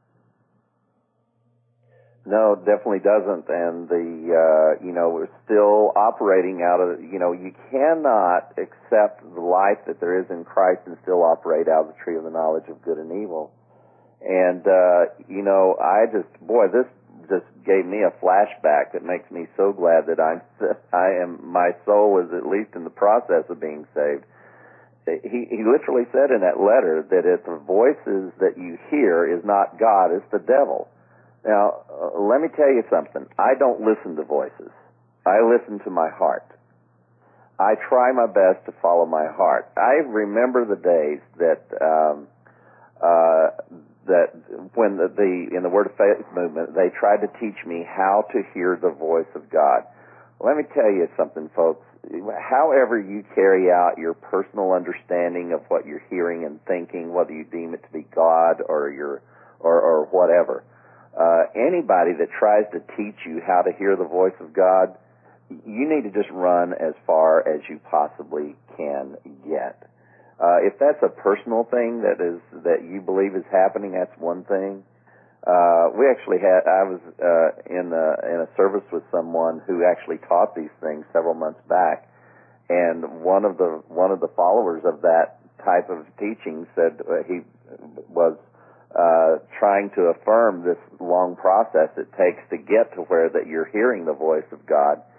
No, it definitely doesn't. And the, uh, you know, we're still operating out of, you know, you cannot accept the life that there is in Christ and still operate out of the tree of the knowledge of good and evil. And, uh, you know, I just, boy, this just gave me a flashback that makes me so glad that I'm, I am, my soul is at least in the process of being saved. He, he literally said in that letter that if the voices that you hear is not God, it's the devil. Now, uh, let me tell you something. I don't listen to voices. I listen to my heart. I try my best to follow my heart. I remember the days that, um, uh, that when the, the in the Word of Faith movement, they tried to teach me how to hear the voice of God. Let me tell you something, folks. However you carry out your personal understanding of what you're hearing and thinking, whether you deem it to be God or your or, or whatever, uh, anybody that tries to teach you how to hear the voice of God, you need to just run as far as you possibly can get. Uh, if that's a personal thing that is that you believe is happening, that's one thing. Uh, we actually had I was uh, in a, in a service with someone who actually taught these things several months back, and one of the one of the followers of that type of teaching said uh, he was uh, trying to affirm this long process it takes to get to where that you're hearing the voice of God.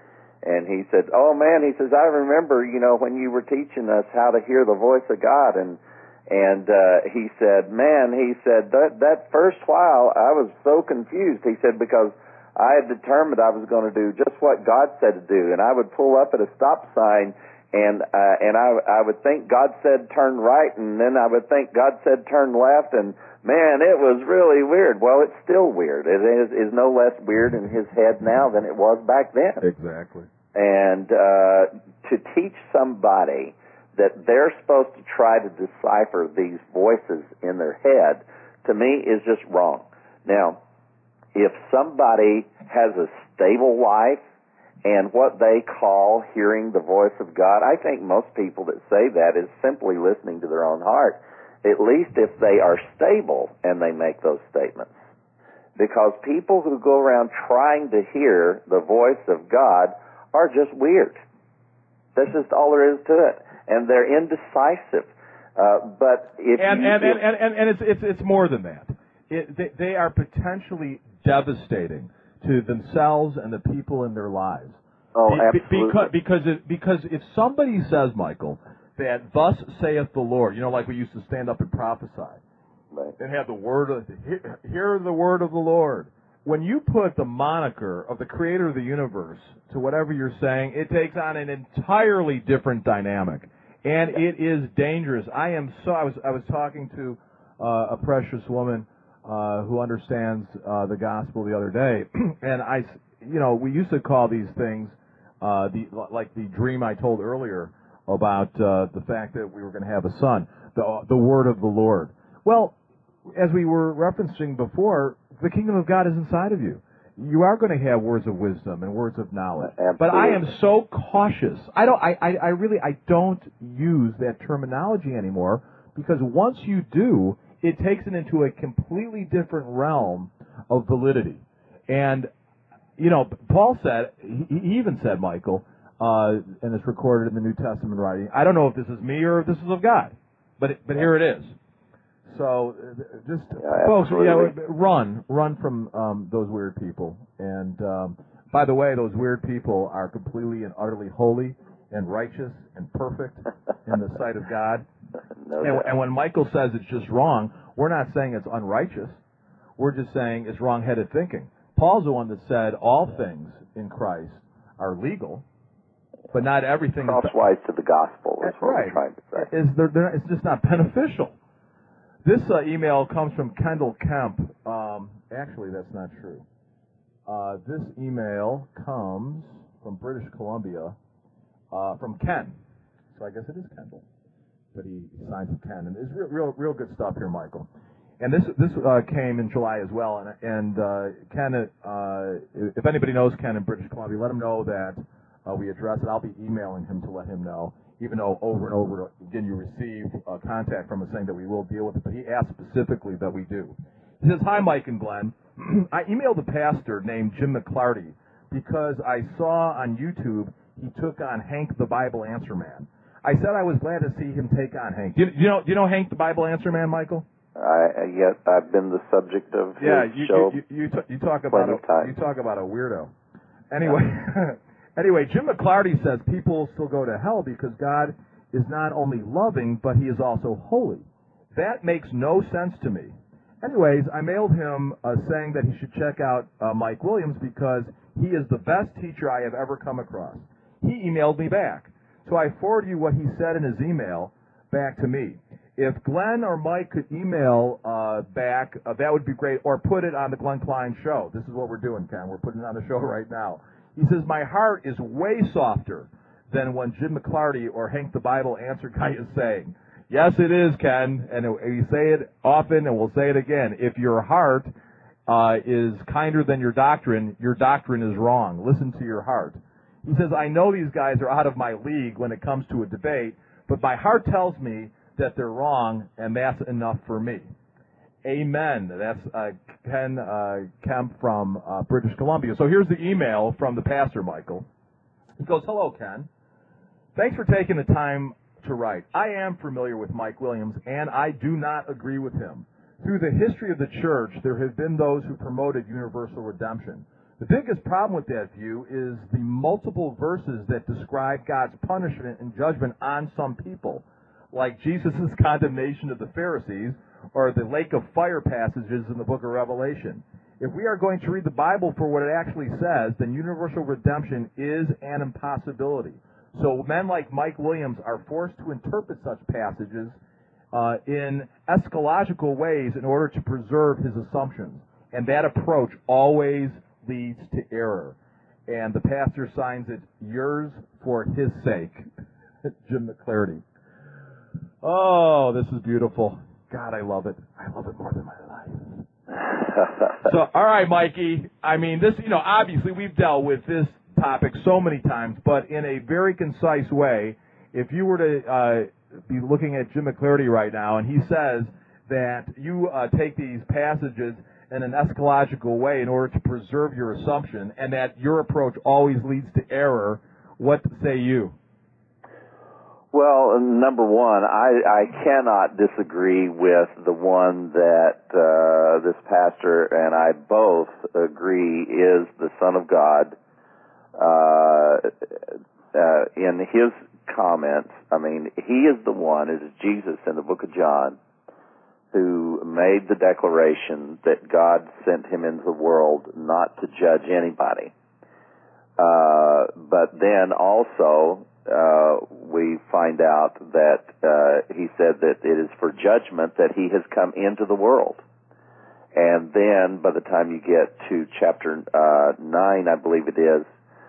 And he said, oh, man, he says, I remember, you know, when you were teaching us how to hear the voice of God. And and uh, he said, man, he said, that, that first while I was so confused. He said, because I had determined I was going to do just what God said to do. And I would pull up at a stop sign, and uh, and I, I would think God said turn right, and then I would think God said turn left, and man, it was really weird. Well, it's still weird. It is, is no less weird in his head now than it was back then. Exactly. And uh, to teach somebody that they're supposed to try to decipher these voices in their head, to me, is just wrong. Now, if somebody has a stable life and what they call hearing the voice of God, I think most people that say that is simply listening to their own heart, at least if they are stable and they make those statements. Because people who go around trying to hear the voice of God are just weird. That's just all there is to it. And they're indecisive. Uh, but if and, you... And, if, and, and, and it's, it's, it's more than that. It, they, they are potentially devastating to themselves and the people in their lives. Oh, Be, absolutely. Because, because, it, because if somebody says, Michael, that thus saith the Lord, you know, like we used to stand up and prophesy, right, and have the word of, hear, hear the word of the Lord. When you put the moniker of the creator of the universe to whatever you're saying, it takes on an entirely different dynamic. And it is dangerous. I am so, I was, I was talking to uh, a precious woman uh, who understands uh, the gospel the other day, and I, you know, we used to call these things, uh, the, like the dream I told earlier about uh, the fact that we were going to have a son, the, the word of the Lord. Well, as we were referencing before, the kingdom of God is inside of you. You are going to have words of wisdom and words of knowledge. Absolutely. But I am so cautious. I don't. I, I, I really. I don't use that terminology anymore, because once you do, it takes it into a completely different realm of validity. And you know, Paul said. He, he even said, Michael, uh, and it's recorded in the New Testament writing. I don't know if this is me or if this is of God, but it, but here it is. So, just, yeah, folks, yeah, absolutely. run, run from um, those weird people. And, um, by the way, those weird people are completely and utterly holy and righteous and perfect in the sight of God. No and, doubt. and when Michael says it's just wrong, we're not saying it's unrighteous. We're just saying it's wrong-headed thinking. Paul's the one that said all things in Christ are legal, but not everything crosswise is... to the gospel is what right. we're trying to say. Is they're, they're, it's just not beneficial. This uh, email comes from Kendall Kemp. Um, actually, that's not true. Uh, this email comes from British Columbia, uh, from Ken. So I guess it is Kendall, but he signs with Ken. And it's real, real, real good stuff here, Michael. And this this uh, came in July as well. And, and uh, Ken, uh, if anybody knows Ken in British Columbia, let him know that uh, we address it. I'll be emailing him to let him know. Even though over and over again you receive uh, contact from us saying that we will deal with it, but he asked specifically that we do. He says, hi, Mike and Glenn. I emailed a pastor named Jim McClarty because I saw on YouTube he took on Hank the Bible Answer Man. I said I was glad to see him take on Hank. Do you, do you know, do you know Hank the Bible Answer Man, Michael? I, yes, I've been the subject of his yeah, you, show. You, you, you, t- you talk about a, you talk about a weirdo. Anyway. Yeah. Anyway, Jim McClarty says people still go to hell because God is not only loving, but he is also holy. That makes no sense to me. Anyways, I mailed him uh, saying that he should check out uh, Mike Williams because he is the best teacher I have ever come across. He emailed me back. So I forward you what he said in his email back to me. If Glenn or Mike could email uh, back, uh, that would be great, or put it on the Glenn Klein Show. This is what we're doing, Ken. We're putting it on the show right now. He says, my heart is way softer than when Jim McClarty or Hank the Bible Answer Guy is saying. Yes, it is, Ken, and we say it often, and we'll say it again. If your heart uh, is kinder than your doctrine, your doctrine is wrong. Listen to your heart. He says, I know these guys are out of my league when it comes to a debate, but my heart tells me that they're wrong, and that's enough for me. Amen. That's uh, Ken uh, Kemp from uh, British Columbia. So here's the email from the pastor, Michael. He goes, hello, Ken. Thanks for taking the time to write. I am familiar with Mike Williams, and I do not agree with him. Through the history of the church, there have been those who promoted universal redemption. The biggest problem with that view is the multiple verses that describe God's punishment and judgment on some people, like Jesus' condemnation of the Pharisees or the lake of fire passages in the book of Revelation. If we are going to read the Bible for what it actually says, then universal redemption is an impossibility. So men like Mike Williams are forced to interpret such passages uh, in eschatological ways in order to preserve his assumptions. And that approach always leads to error. And the pastor signs it, yours for his sake. Jim McClarty. Oh, this is beautiful. God, I love it. I love it more than my life. So, all right, Mikey. I mean, this, you know, obviously we've dealt with this topic so many times, but in a very concise way. If you were to uh, be looking at Jim McClarty right now, and he says that you uh, take these passages in an eschatological way in order to preserve your assumption, and that your approach always leads to error, what say you? Well, number one, I, I cannot disagree with the one that uh, this pastor and I both agree is the Son of God. Uh, uh, in his comments, I mean, he is the one, it is Jesus in the book of John, who made the declaration that God sent him into the world not to judge anybody. Uh, but then also, uh, we find out that uh, he said that it is for judgment that he has come into the world. And then by the time you get to chapter uh, nine, I believe it is,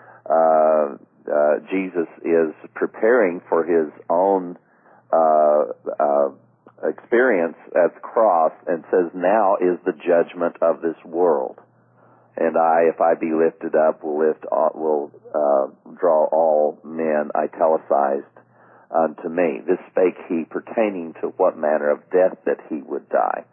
uh, uh, Jesus is preparing for his own uh, uh, experience at the cross and says, now is the judgment of this world. And I, if I be lifted up, will lift, all, will uh, draw all men, italicized, unto me. This spake he pertaining to what manner of death that he would die.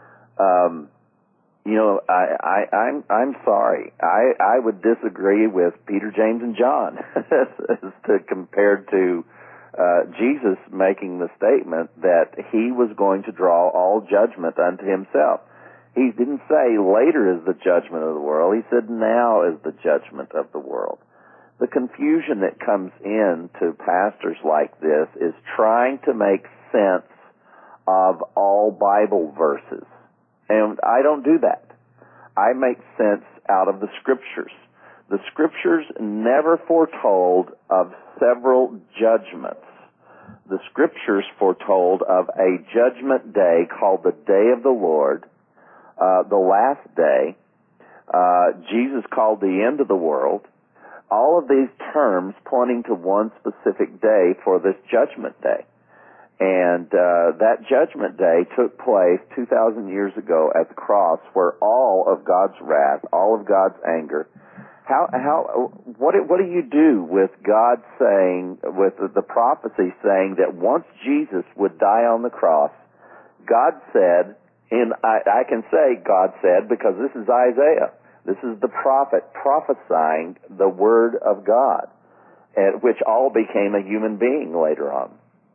Um, you know, I, I, I'm, I'm sorry. I, I would disagree with Peter, James, and John as to compared to uh, Jesus making the statement that he was going to draw all judgment unto himself. He didn't say later is the judgment of the world. He said now is the judgment of the world. The confusion that comes in to pastors like this is trying to make sense of all Bible verses. And I don't do that. I make sense out of the Scriptures. The Scriptures never foretold of several judgments. The Scriptures foretold of a judgment day called the Day of the Lord, Uh, the last day. Uh, Jesus called the end of the world. All of these terms pointing to one specific day for this judgment day. And uh, that judgment day took place two thousand years ago at the cross, where all of God's wrath, all of God's anger. How how what what do you do with God saying, with the prophecy saying that once Jesus would die on the cross, God said, and I, I can say God said because this is Isaiah. This is the prophet prophesying the word of God, and which all became a human being later on,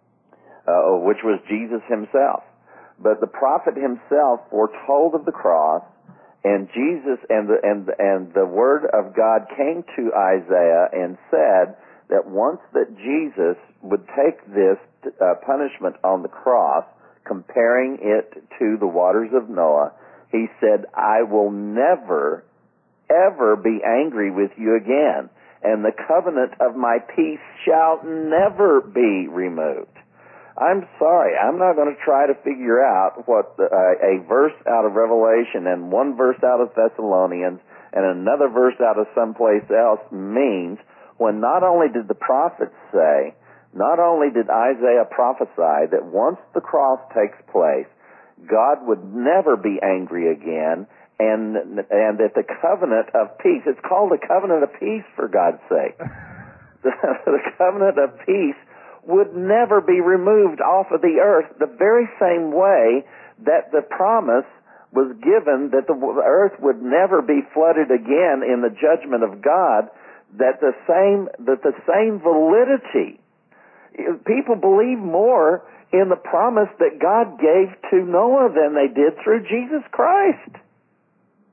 uh, which was Jesus himself. But the prophet himself foretold of the cross, and Jesus and the and and the word of God came to Isaiah and said that once that Jesus would take this uh, punishment on the cross, comparing it to the waters of Noah, he said, I will never, ever be angry with you again, and the covenant of my peace shall never be removed. I'm sorry, I'm not going to try to figure out what the, uh, a verse out of Revelation and one verse out of Thessalonians and another verse out of someplace else means, when not only did the prophets say, not only did Isaiah prophesy that once the cross takes place, God would never be angry again, and and that the covenant of peace, it's called the covenant of peace for God's sake. The, the covenant of peace would never be removed off of the earth, the very same way that the promise was given that the earth would never be flooded again in the judgment of God, that the same that the same validity. People believe more in the promise that God gave to Noah than they did through Jesus Christ.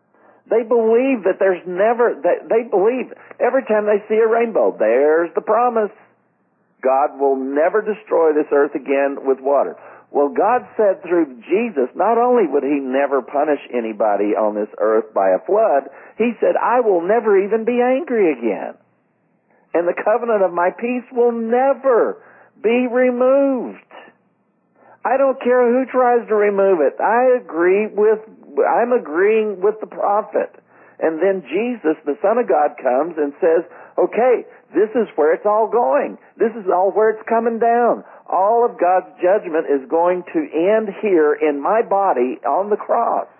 They believe that there's never, that they believe every time they see a rainbow, there's the promise. God will never destroy this earth again with water. Well, God said through Jesus, not only would He never punish anybody on this earth by a flood, He said, I will never even be angry again. And the covenant of my peace will never be removed. I don't care who tries to remove it. I agree with, I'm agreeing with the prophet. And then Jesus, the Son of God, comes and says, okay, this is where it's all going. This is all where it's coming down. All of God's judgment is going to end here in my body on the cross.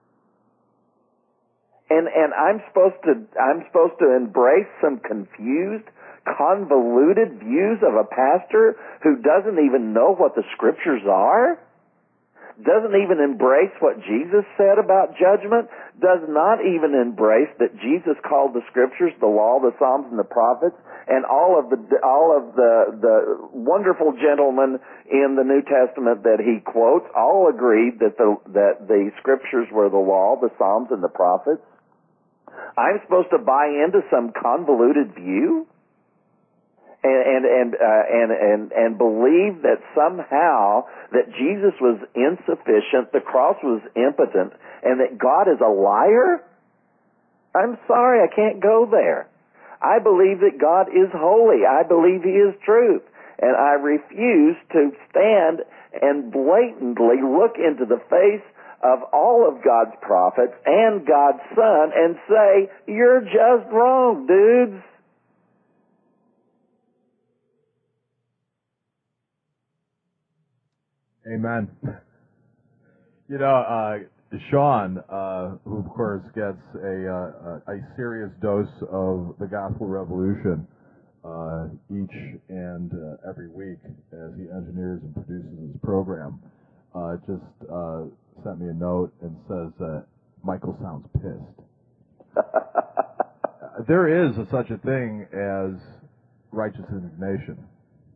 And and I'm supposed to I'm supposed to embrace some confused, convoluted views of a pastor who doesn't even know what the scriptures are? Doesn't even embrace what Jesus said about judgment? Does not even embrace that Jesus called the scriptures the law, the Psalms, and the prophets, and all of the all of the the wonderful gentlemen in the New Testament that he quotes all agreed that the that the scriptures were the law, the Psalms, and the prophets. I'm supposed to buy into some convoluted view? And and and, uh, and and and believe that somehow that Jesus was insufficient, the cross was impotent, and that God is a liar? I'm sorry, I can't go there. I believe that God is holy. I believe He is truth, and I refuse to stand and blatantly look into the face of all of God's prophets and God's Son and say, "You're just wrong, dudes." Amen. You know, uh, Sean, uh, who of course gets a, uh, a serious dose of the Gospel Revolution uh, each and uh, every week as he engineers and produces his program, uh, just uh, sent me a note and says that Michael sounds pissed. There is a, such a thing as righteous indignation.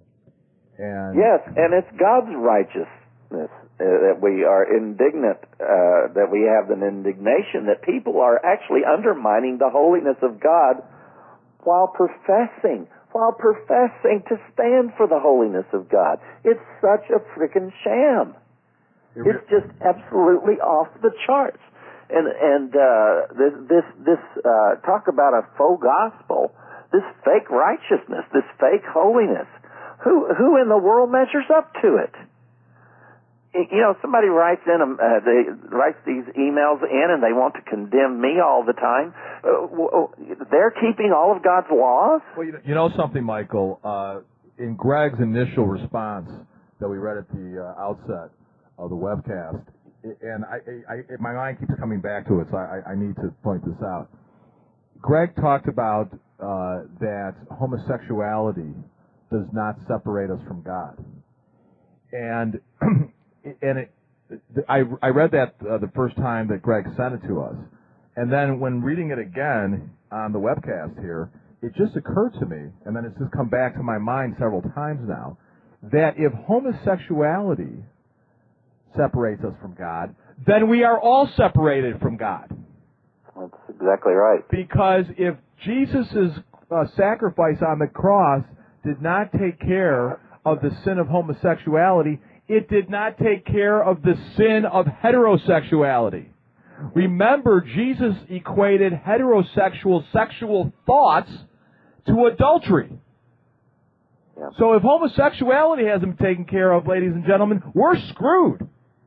And yes, and it's God's righteousness uh, that we are indignant, uh, that we have an indignation that people are actually undermining the holiness of God while professing, while professing to stand for the holiness of God. It's such a freaking sham. It's just absolutely off the charts. And and uh, this this this uh, talk about a faux gospel, this fake righteousness, this fake holiness. Who who in the world measures up to it? You know, somebody writes in, um, uh, they writes these emails in, and they want to condemn me all the time. Uh, they're keeping all of God's laws. Well, you know, you know something, Michael. Uh, in Greg's initial response that we read at the uh, outset of the webcast, and I, I, I, my mind keeps coming back to it, so I, I need to point this out. Greg talked about uh, that homosexuality does not separate us from God. And and it, I, I read that uh, the first time that Greg sent it to us. And then when reading it again on the webcast here, it just occurred to me, and then it's just come back to my mind several times now, that if homosexuality separates us from God, then we are all separated from God. That's exactly right. Because if Jesus' uh, sacrifice on the cross did not take care of the sin of homosexuality, it did not take care of the sin of heterosexuality. Remember, Jesus equated heterosexual sexual thoughts to adultery. Yep. So if homosexuality hasn't been taken care of, ladies and gentlemen, we're screwed.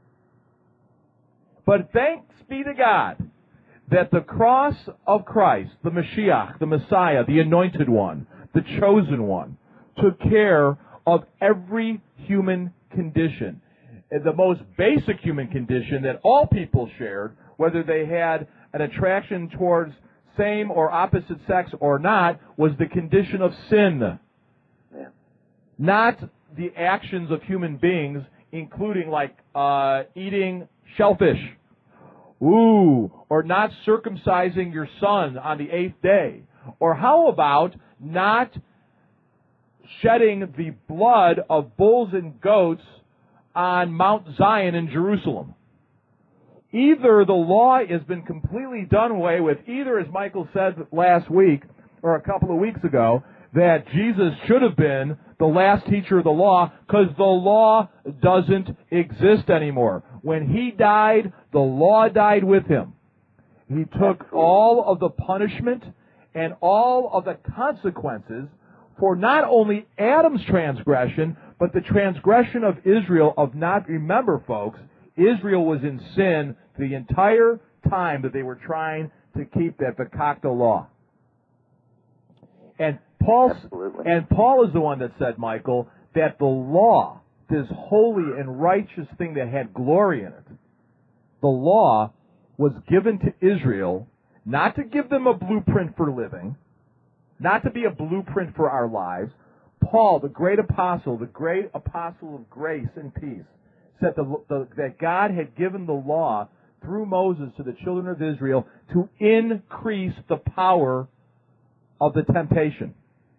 But thanks be to God that the cross of Christ, the Mashiach, the Messiah, the Anointed One, the Chosen One, took care of every human condition. The most basic human condition that all people shared, whether they had an attraction towards same or opposite sex or not, was the condition of sin. Yeah. Not the actions of human beings, including like uh, eating shellfish. Ooh, or not circumcising your son on the eighth day. Or how about not shedding the blood of bulls and goats on Mount Zion in Jerusalem? Either the law has been completely done away with, either, as Michael said last week, or a couple of weeks ago, that Jesus should have been the last teacher of the law, because the law doesn't exist anymore. When he died, the law died with him. He took all of the punishment and all of the consequences for not only Adam's transgression, but the transgression of Israel of not, remember folks, Israel was in sin the entire time that they were trying to keep that Vakakta law. And Paul, and Paul is the one that said, Michael, that the law, this holy and righteous thing that had glory in it, the law was given to Israel not to give them a blueprint for living, not to be a blueprint for our lives. Paul, the great apostle, the great apostle of grace and peace, said the, the, that God had given the law through Moses to the children of Israel to increase the power of the temptation.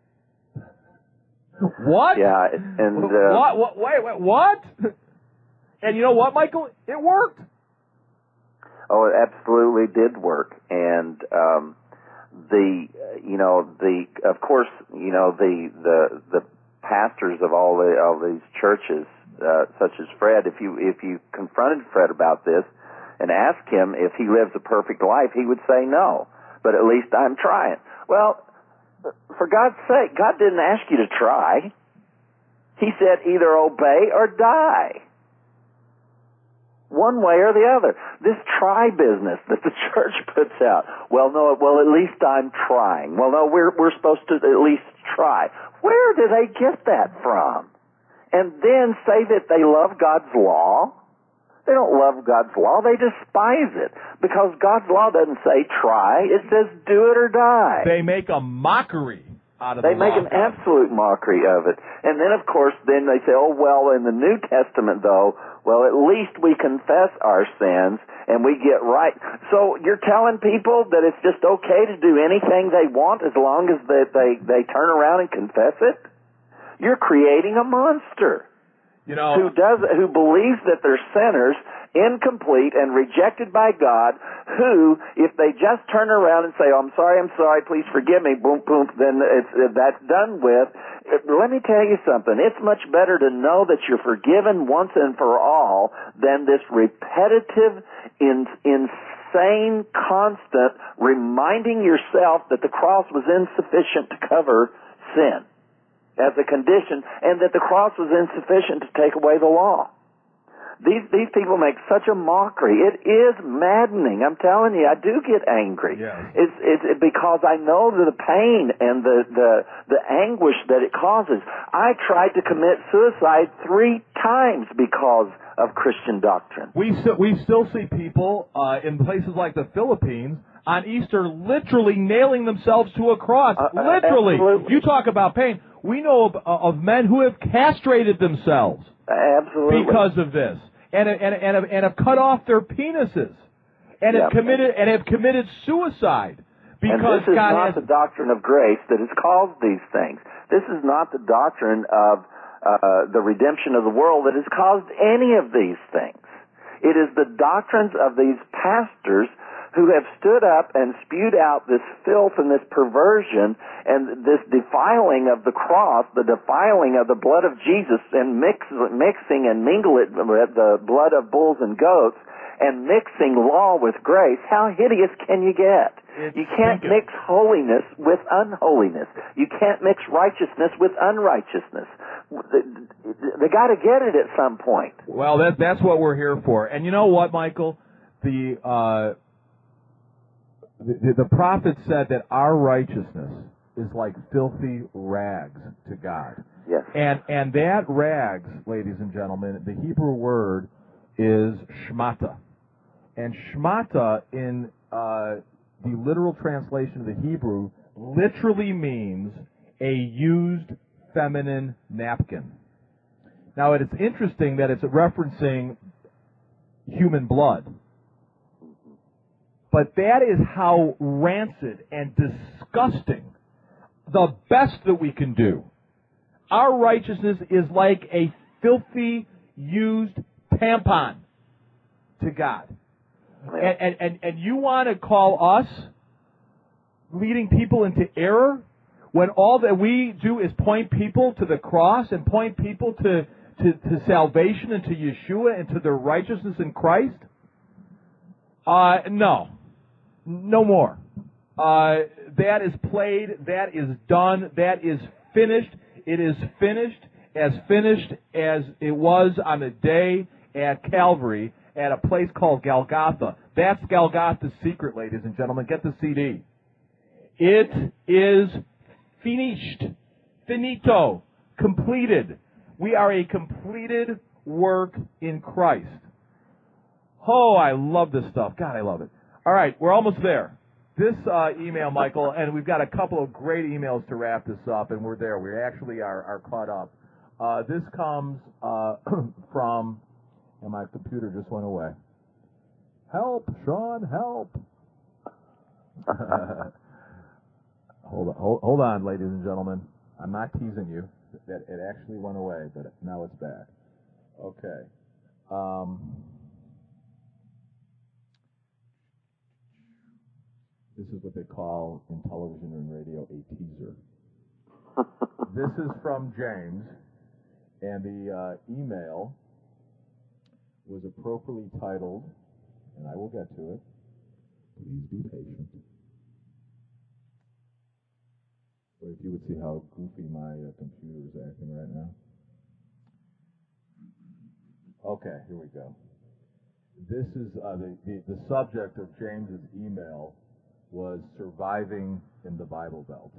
What? Yeah, and... Uh, what? what? Wait, wait, what? And you know what, Michael? It worked. Oh, it absolutely did work. And um, the, you know, the, of course, you know, the, the, the pastors of all the, all these churches, uh, such as Fred, if you, if you confronted Fred about this and asked him if he lives a perfect life, he would say no. But at least I'm trying. Well, for God's sake, God didn't ask you to try. He said either obey or die. One way or the other. This try business that the church puts out. Well, no, well, at least I'm trying. Well, no, we're, we're supposed to at least try. Where do they get that from? And then say that they love God's law? They don't love God's law. They despise it. Because God's law doesn't say try. It says do it or die. They make a mockery out of They the make law an absolute mockery of it. And then, of course, then they say, oh, well, in the New Testament, though, well, at least we confess our sins and we get right. So you're telling people that it's just okay to do anything they want as long as they, they, they turn around and confess it? You're creating a monster. You know, who does who believes that they're sinners, incomplete and rejected by God, who, if they just turn around and say, oh, I'm sorry, I'm sorry, please forgive me, boom, boom, then it's, that's done with. Let me tell you something. It's much better to know that you're forgiven once and for all than this repetitive, in, insane, constant reminding yourself that the cross was insufficient to cover sin as a condition, and that the cross was insufficient to take away the law. These these people make such a mockery. It is maddening. I'm telling you, I do get angry. Yeah. It's it's it, because I know the pain and the, the the anguish that it causes. I tried to commit suicide three times because of Christian doctrine. We still we still see people uh, in places like the Philippines on Easter literally nailing themselves to a cross. Uh, literally. absolutely. You talk about pain. We know of, of men who have castrated themselves Absolutely. because of this, and and and have, and have cut off their penises, and Yep. have committed and have committed suicide because and this is God not has. the doctrine of grace that has caused these things. This is not the doctrine of uh, the redemption of the world that has caused any of these things. It is the doctrines of these pastors who have stood up and spewed out this filth and this perversion and this defiling of the cross, the defiling of the blood of Jesus, and mix, mixing and mingle it with the blood of bulls and goats, and mixing law with grace. How hideous can you get? It's you can't stinking. mix holiness with unholiness. You can't mix righteousness with unrighteousness. They, they got to get it at some point. Well, that that's what we're here for. And you know what, Michael? The uh, the, the prophet said that our righteousness is like filthy rags to God. Yes. And and that rags, ladies and gentlemen, the Hebrew word is shmata. And shmata in uh, the literal translation of the Hebrew literally means a used feminine napkin. Now, it's interesting that it's referencing human blood. But that is how rancid and disgusting the best that we can do. Our righteousness is like a filthy, used tampon to God. Yeah. And, and, and, and you want to call us leading people into error when all that we do is point people to the cross and point people to, to, to salvation and to Yeshua and to their righteousness in Christ? Uh, no. No more. Uh, that is played. That is done. That is finished. It is finished, as finished as it was on the day at Calvary at a place called Golgotha. That's Golgotha's secret, ladies and gentlemen. Get the C D. It is finished. Finito. Completed. We are a completed work in Christ. Oh, I love this stuff. God, I love it. All right, we're almost there. This uh, email, Michael, and we've got a couple of great emails to wrap this up, and we're there. We actually are, are caught up. Uh, this comes uh, from, and my computer just went away. Help, Sean, help. hold, on, hold, hold on, ladies and gentlemen. I'm not teasing you. It, it actually went away, but now it's back. Okay. Um... This is what they call in television and radio a teaser. This is from James, and the uh, email was appropriately titled, and I will get to it. Please be patient. But if you would see how goofy my uh, computer is acting right now. Okay, here we go. This is uh, the, the, the subject of James's email was surviving in the Bible Belt.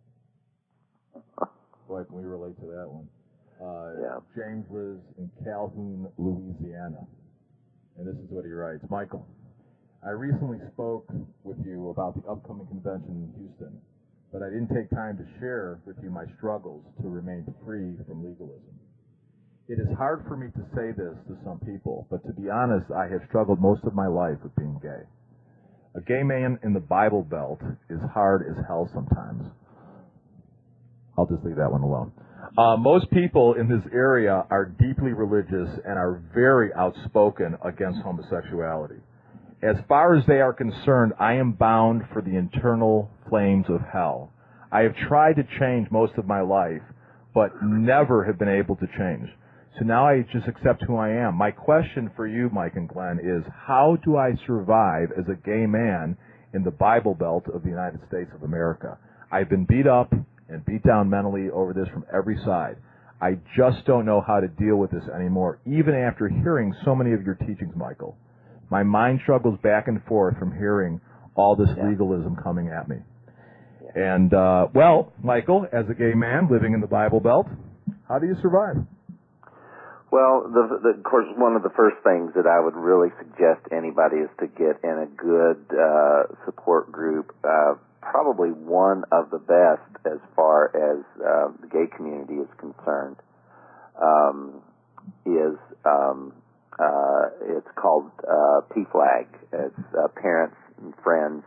Boy, can we relate to that one. Uh, yeah. James lives in Calhoun, Louisiana. And this is what he writes. Michael, I recently spoke with you about the upcoming convention in Houston, but I didn't take time to share with you my struggles to remain free from legalism. It is hard for me to say this to some people, but to be honest, I have struggled most of my life with being gay. A gay man in the Bible Belt is hard as hell sometimes. I'll just leave that one alone. Uh, most people in this area are deeply religious and are very outspoken against homosexuality. As far as they are concerned, I am bound for the eternal flames of hell. I have tried to change most of my life, but never have been able to change. So now I just accept who I am. My question for you, Mike and Glenn, is how do I survive as a gay man in the Bible Belt of the United States of America? I've been beat up and beat down mentally over this from every side. I just don't know how to deal with this anymore, even after hearing so many of your teachings, Michael. My mind struggles back and forth from hearing all this yeah. legalism coming at me. Yeah. And, uh, well, Michael, as a gay man living in the Bible Belt, how do you survive? Well, the, the, of course, one of the first things that I would really suggest to anybody is to get in a good uh, support group, uh, probably one of the best as far as uh, the gay community is concerned. Um, is um, uh, it's called uh, P FLAG. It's uh, Parents and Friends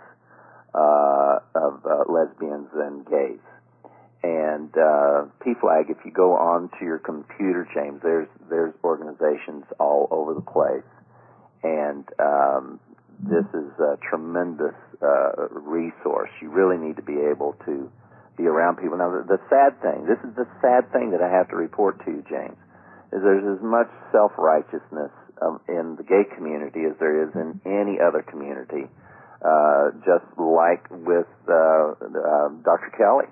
uh, of uh, Lesbians and Gays. And uh, P FLAG, if you go onto your computer, James, there's there's organizations all over the place, and um, this is a tremendous uh, resource. You really need to be able to be around people. Now, the, the sad thing, this is the sad thing that I have to report to you, James, is there's as much self-righteousness um, in the gay community as there is in any other community, uh, just like with uh, uh, Doctor Kelly.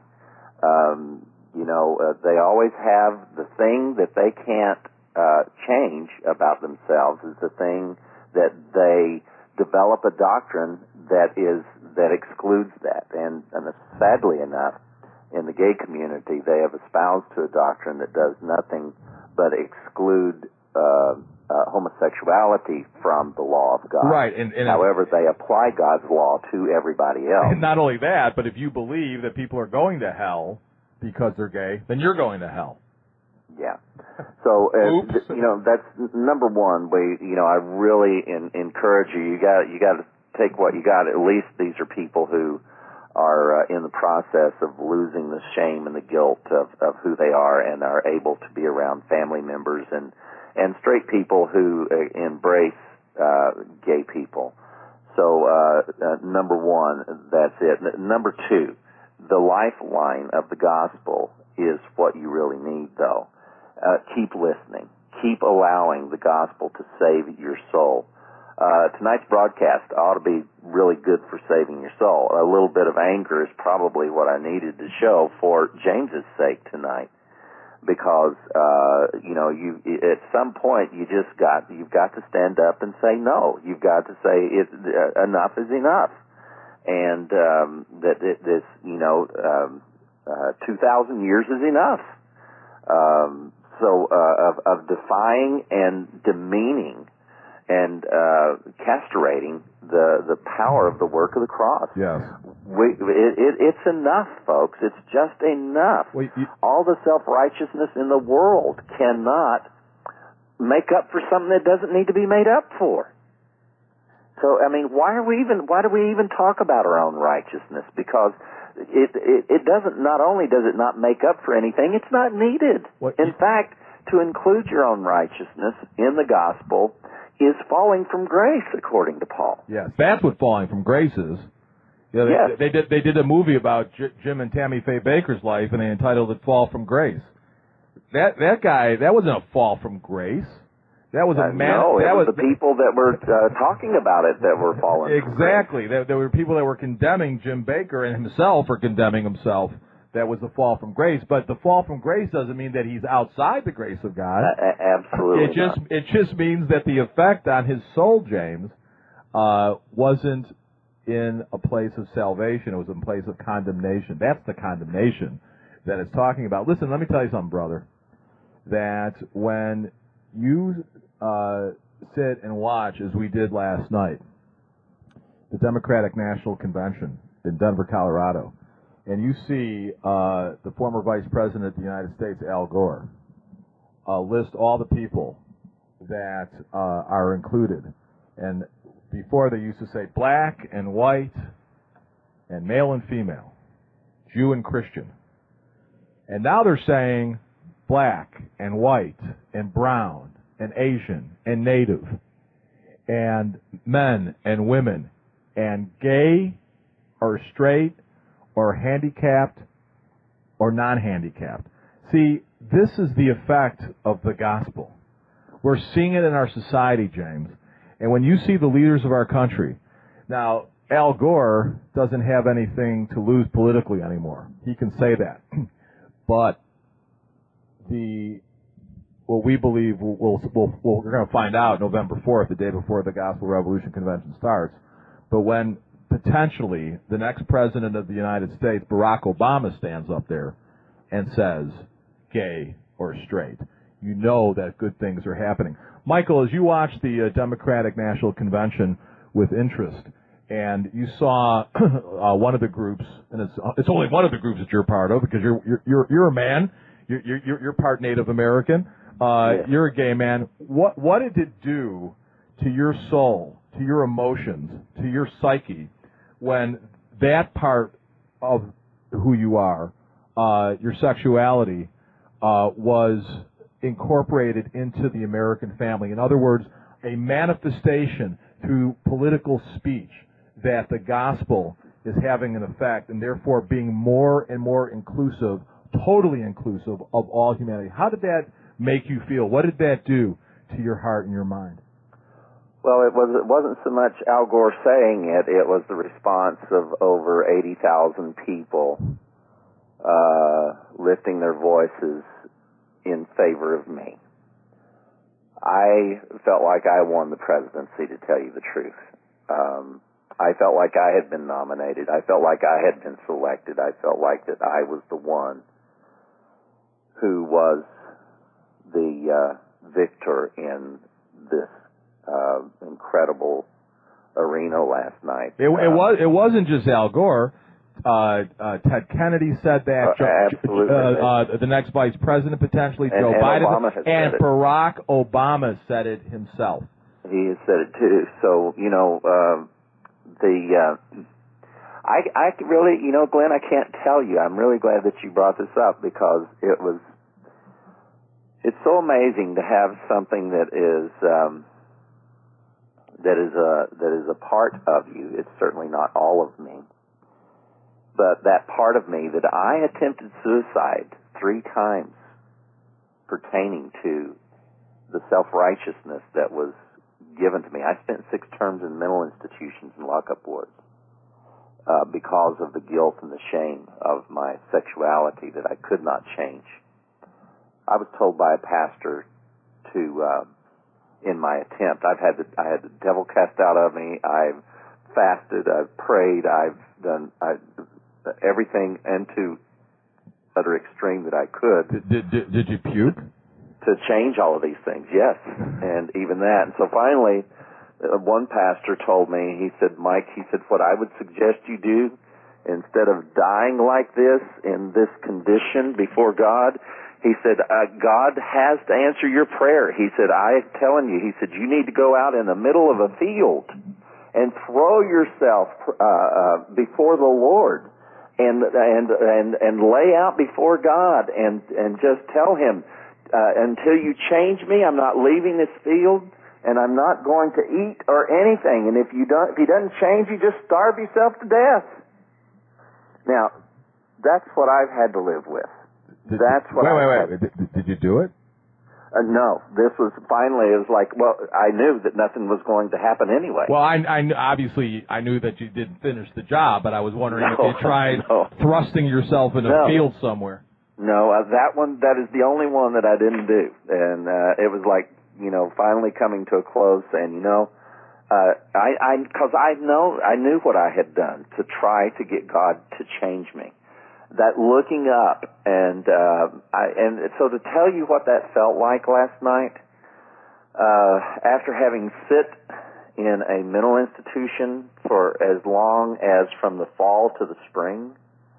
Um, you know, uh, they always have the thing that they can't uh, change about themselves is the thing that they develop a doctrine that is that excludes that. And, and sadly enough, in the gay community, they have espoused to a doctrine that does nothing but exclude uh, uh, homosexuality from the law of God. Right. And, and However, they apply God's law to everybody else. And not only that, but if you believe that people are going to hell because they're gay, then you're going to hell. Yeah. So, uh, th- you know, that's number one. We, you know, I really in, encourage you. You got, you got to take what you got. At least these are people who are uh, in the process of losing the shame and the guilt of, of who they are, and are able to be around family members and and straight people who uh, embrace uh, gay people. So, uh, uh, number one, that's it. N- number two, the lifeline of the gospel is what you really need, though. Uh, keep listening. Keep allowing the gospel to save your soul. Uh, tonight's broadcast ought to be really good for saving your soul. A little bit of anger is probably what I needed to show for James's sake tonight. Because, uh, you know, you, at some point you just got, you've got to stand up and say no. You've got to say it, uh, enough is enough. And, um, that it, this, you know, um, uh, two thousand years is enough. Um, so, uh, of, of defying and demeaning and, uh, castrating the, the power of the work of the cross. Yes. We, it, it, it's enough, folks. It's just enough. Well, you, All the self-righteousness in the world cannot make up for something that doesn't need to be made up for. So, I mean, why are we even, why do we even talk about our own righteousness? Because it, it, it doesn't, not only does it not make up for anything, it's not needed. What, in you, fact, to include your own righteousness in the gospel is falling from grace, according to Paul. yes, that's what falling from grace is. Yeah, they, Yes. they did. They did a movie about J- Jim and Tammy Faye Baker's life, and they entitled it "Fall from Grace." That that guy, that wasn't a fall from grace. That was a Uh, man. no, it that was, was the people that were uh, talking about it that were falling. Exactly. There, there were people that were condemning Jim Baker and himself for condemning himself. That was the fall from grace. But the fall from grace doesn't mean that he's outside the grace of God. Uh, absolutely. It just not. it just means that the effect on his soul, James, uh, wasn't in a place of salvation. It was in a place of condemnation. That's the condemnation that it's talking about. Listen, let me tell you something, brother. That when you uh, sit and watch, as we did last night, the Democratic National Convention in Denver, Colorado, and you see uh, the former Vice President of the United States, Al Gore, uh, list all the people that uh, are included. And before they used to say black and white and male and female, Jew and Christian. And now they're saying black and white and brown and Asian and native and men and women and gay or straight or handicapped or non-handicapped. See, this is the effect of the gospel. We're seeing it in our society, James. And when you see the leaders of our country, now, Al Gore doesn't have anything to lose politically anymore. He can say that. But the what we believe we'll, we'll, we'll, we're going to find out November fourth, the day before the Gospel Revolution Convention starts. But when potentially the next president of the United States, Barack Obama, stands up there and says gay or straight, you know that good things are happening. Michael, as you watched the uh, Democratic National Convention with interest, and you saw uh, one of the groups, and it's it's only one of the groups that you're part of because you're you're you're, you're a man, you're, you're you're part Native American, uh, Yeah. you're a gay man. What what did it do to your soul, to your emotions, to your psyche, when that part of who you are, uh, your sexuality, uh, was incorporated into the American family? In other words, a manifestation through political speech that the gospel is having an effect and therefore being more and more inclusive, totally inclusive of all humanity. How did that make you feel? What did that do to your heart and your mind? Well, it, was, it wasn't so much Al Gore saying it, it was the response of over eighty thousand people uh, lifting their voices in favor of me. I felt like I won the presidency, to tell you the truth. Um, I felt like I had been nominated. I felt like I had been selected. I felt like that I was the one who was the uh, victor in this uh, incredible arena last night. It, it um, was. It wasn't just Al Gore. Uh, uh, Ted Kennedy said that. Uh, Joe, absolutely. Uh, uh, the next vice president potentially, And- Joe and Biden, Obama has and said it. Barack Obama said it himself. He has said it too. So, you know, um, the, uh, I, I really, you know, Glenn, I can't tell you. I'm really glad that you brought this up because it was, it's so amazing to have something that is, um, that is a that is a part of you. It's certainly not all of me, but that part of me that I attempted suicide three times pertaining to the self-righteousness that was given to me. I spent six terms in mental institutions and lockup wards uh, because of the guilt and the shame of my sexuality that I could not change. I was told by a pastor to, uh, in my attempt, I've had the, I had the devil cast out of me. I've fasted. I've prayed. I've done I've, everything into utter extreme that I could. Did, did, did you puke? To change all of these things, yes, and even that. And so finally, uh, one pastor told me, he said, Mike, he said, what I would suggest you do, instead of dying like this, in this condition before God, he said, uh, God has to answer your prayer. He said, I'm telling you, he said, you need to go out in the middle of a field and throw yourself uh, uh, before the Lord and, and, and, and lay out before God and, and just tell him, Uh, until you change me, I'm not leaving this field, and I'm not going to eat or anything. And if you don't, if he doesn't change you, just starve yourself to death. Now, that's what I've had to live with. Did, that's what. Wait, I've wait, wait. had. Did, did you do it? Uh, no, this was finally. It was like, well, I knew that nothing was going to happen anyway. Well, I, I obviously I knew that you didn't finish the job, but I was wondering no, if you tried no. thrusting yourself in a no. field somewhere. No, uh, that one, that is the only one that I didn't do. And uh, it was like, you know, finally coming to a close saying, you know, uh, I, I, cause I know, I knew what I had done to try to get God to change me. That looking up and, uh, I, and so to tell you what that felt like last night, uh, after having sit in a mental institution for as long as from the fall to the spring,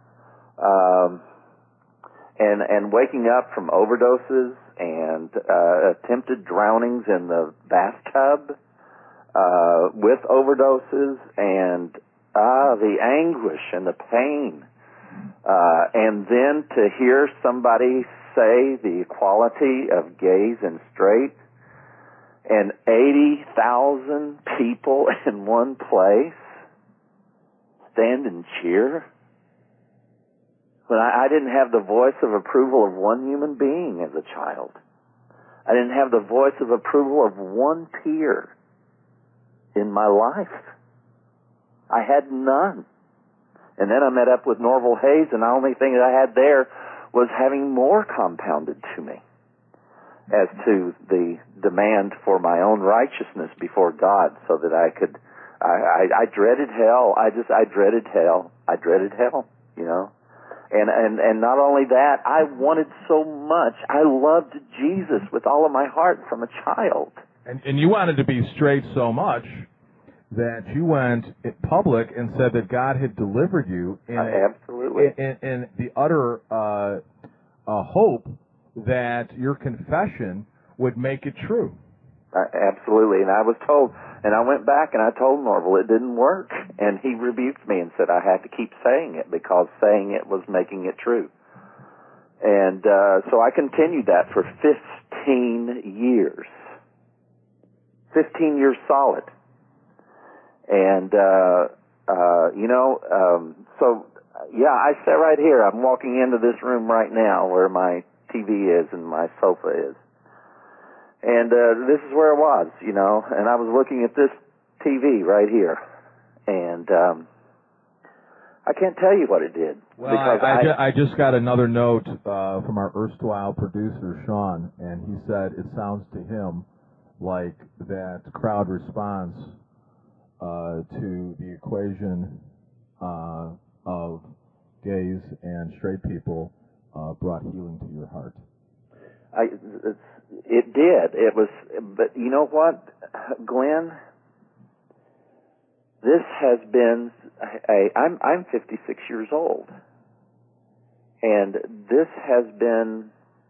um, And, and waking up from overdoses and uh, attempted drownings in the bathtub uh, with overdoses and ah, the anguish and the pain. Uh, and then to hear somebody say the equality of gays and straight and eighty thousand people in one place stand and cheer. When I, I didn't have the voice of approval of one human being as a child. I didn't have the voice of approval of one peer in my life. I had none. And then I met up with Norval Hayes, and the only thing that I had there was having more compounded to me as to the demand for my own righteousness before God so that I could, I, I, I dreaded hell. I just, I dreaded hell. I dreaded hell, you know. And, and, and not only that, I wanted so much. I loved Jesus with all of my heart from a child. And, and you wanted to be straight so much that you went in public and said that God had delivered you in, uh, absolutely. in, in, in the utter uh, uh, hope that your confession would make it true. Uh, absolutely. And I was told, and I went back and I told Norval it didn't work. And he rebuked me and said I had to keep saying it because saying it was making it true. And uh, so I continued that for fifteen years. fifteen years solid. And, uh, uh, you know, um, so, yeah, I sit right here. I'm walking into this room right now where my T V is and my sofa is. And uh, this is where it was, you know, and I was looking at this T V right here. And um, I can't tell you what it did. Well, because I, I, I, ju- I just got another note uh, from our erstwhile producer, Sean, and he said it sounds to him like that crowd response uh, to the equation uh, of gays and straight people uh, brought healing to your heart. I, it's, it did. It was, but you know what, Glenn? This has been a, I'm, I'm fifty-six years old. And this has been,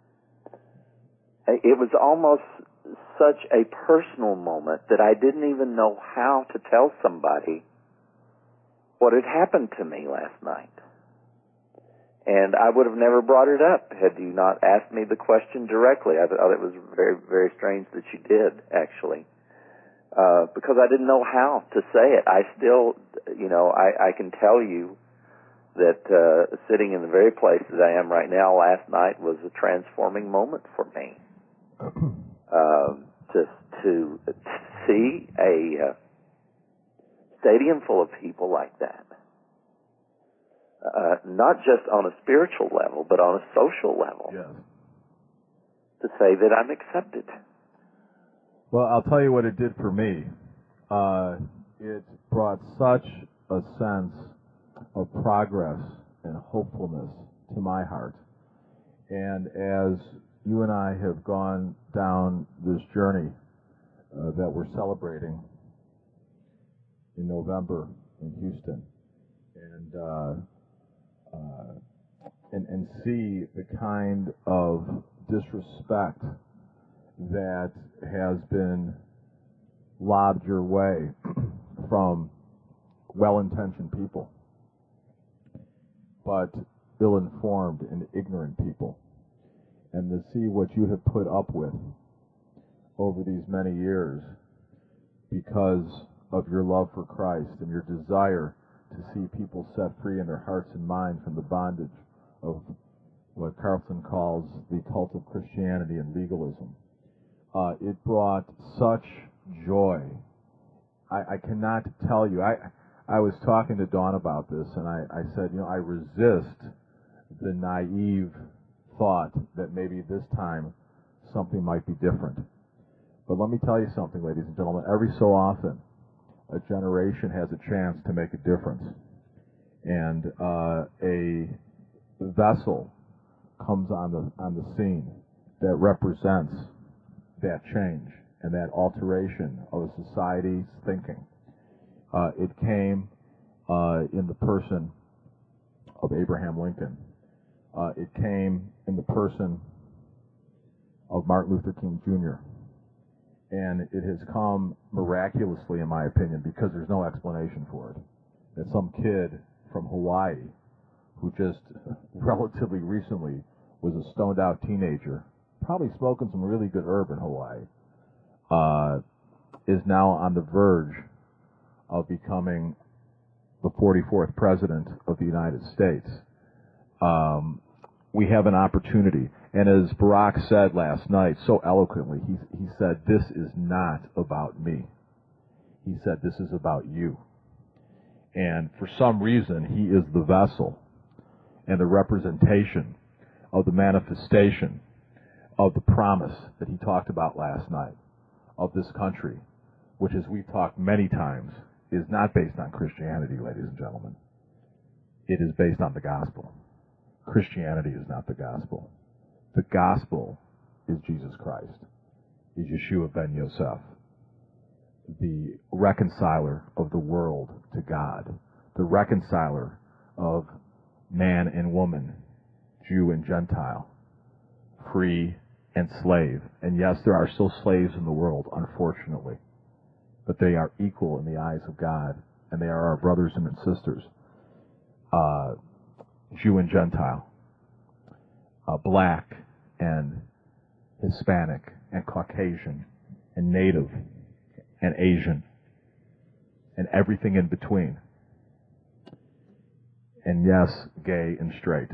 it was almost such a personal moment that I didn't even know how to tell somebody what had happened to me last night. And I would have never brought it up had you not asked me the question directly. I thought it was very, very strange that you did, actually. uh, because I didn't know how to say it. I still, you know, I, I can tell you that uh, sitting in the very place that I am right now last night was a transforming moment for me. um, to to see a uh, stadium full of people like that, uh, not just on a spiritual level, but on a social level, yes. to say that I'm accepted. Well, I'll tell you what it did for me. Uh, it brought such a sense of progress and hopefulness to my heart. And as you and I have gone down this journey uh, that we're celebrating in November in Houston, and uh, uh, and, and see the kind of disrespect that has been lobbed your way from well-intentioned people, but ill-informed and ignorant people, and to see what you have put up with over these many years because of your love for Christ and your desire to see people set free in their hearts and minds from the bondage of what Carlson calls the cult of Christianity and legalism. Uh, it brought such joy. I, I cannot tell you. I I was talking to Dawn about this, and I, I said, you know, I resist the naive thought that maybe this time something might be different. But let me tell you something, ladies and gentlemen. Every so often, a generation has a chance to make a difference. And uh, a vessel comes on the on the scene that represents that change and that alteration of a society's thinking. Uh, it came uh, in the person of Abraham Lincoln. Uh, it came in the person of Martin Luther King Junior And it has come miraculously, in my opinion, because there's no explanation for it. That some kid from Hawaii, who just relatively recently was a stoned-out teenager, probably smoking some really good herb in Hawaii, uh, is now on the verge of becoming the forty-fourth president of the United States. Um, we have an opportunity. And as Barack said last night so eloquently, he, he said, this is not about me. He said, this is about you. And for some reason, he is the vessel and the representation of the manifestation of the promise that he talked about last night of this country, which, as we've talked many times, is not based on Christianity, ladies and gentlemen. It is based on the gospel. Christianity is not the gospel. The gospel is Jesus Christ, is Yeshua ben Yosef, the reconciler of the world to God, the reconciler of man and woman, Jew and Gentile, free and slave. And yes, there are still slaves in the world, unfortunately, but they are equal in the eyes of God, and they are our brothers and sisters, uh, Jew and Gentile, uh, black and Hispanic and Caucasian and Native and Asian and everything in between. And yes, gay and straight.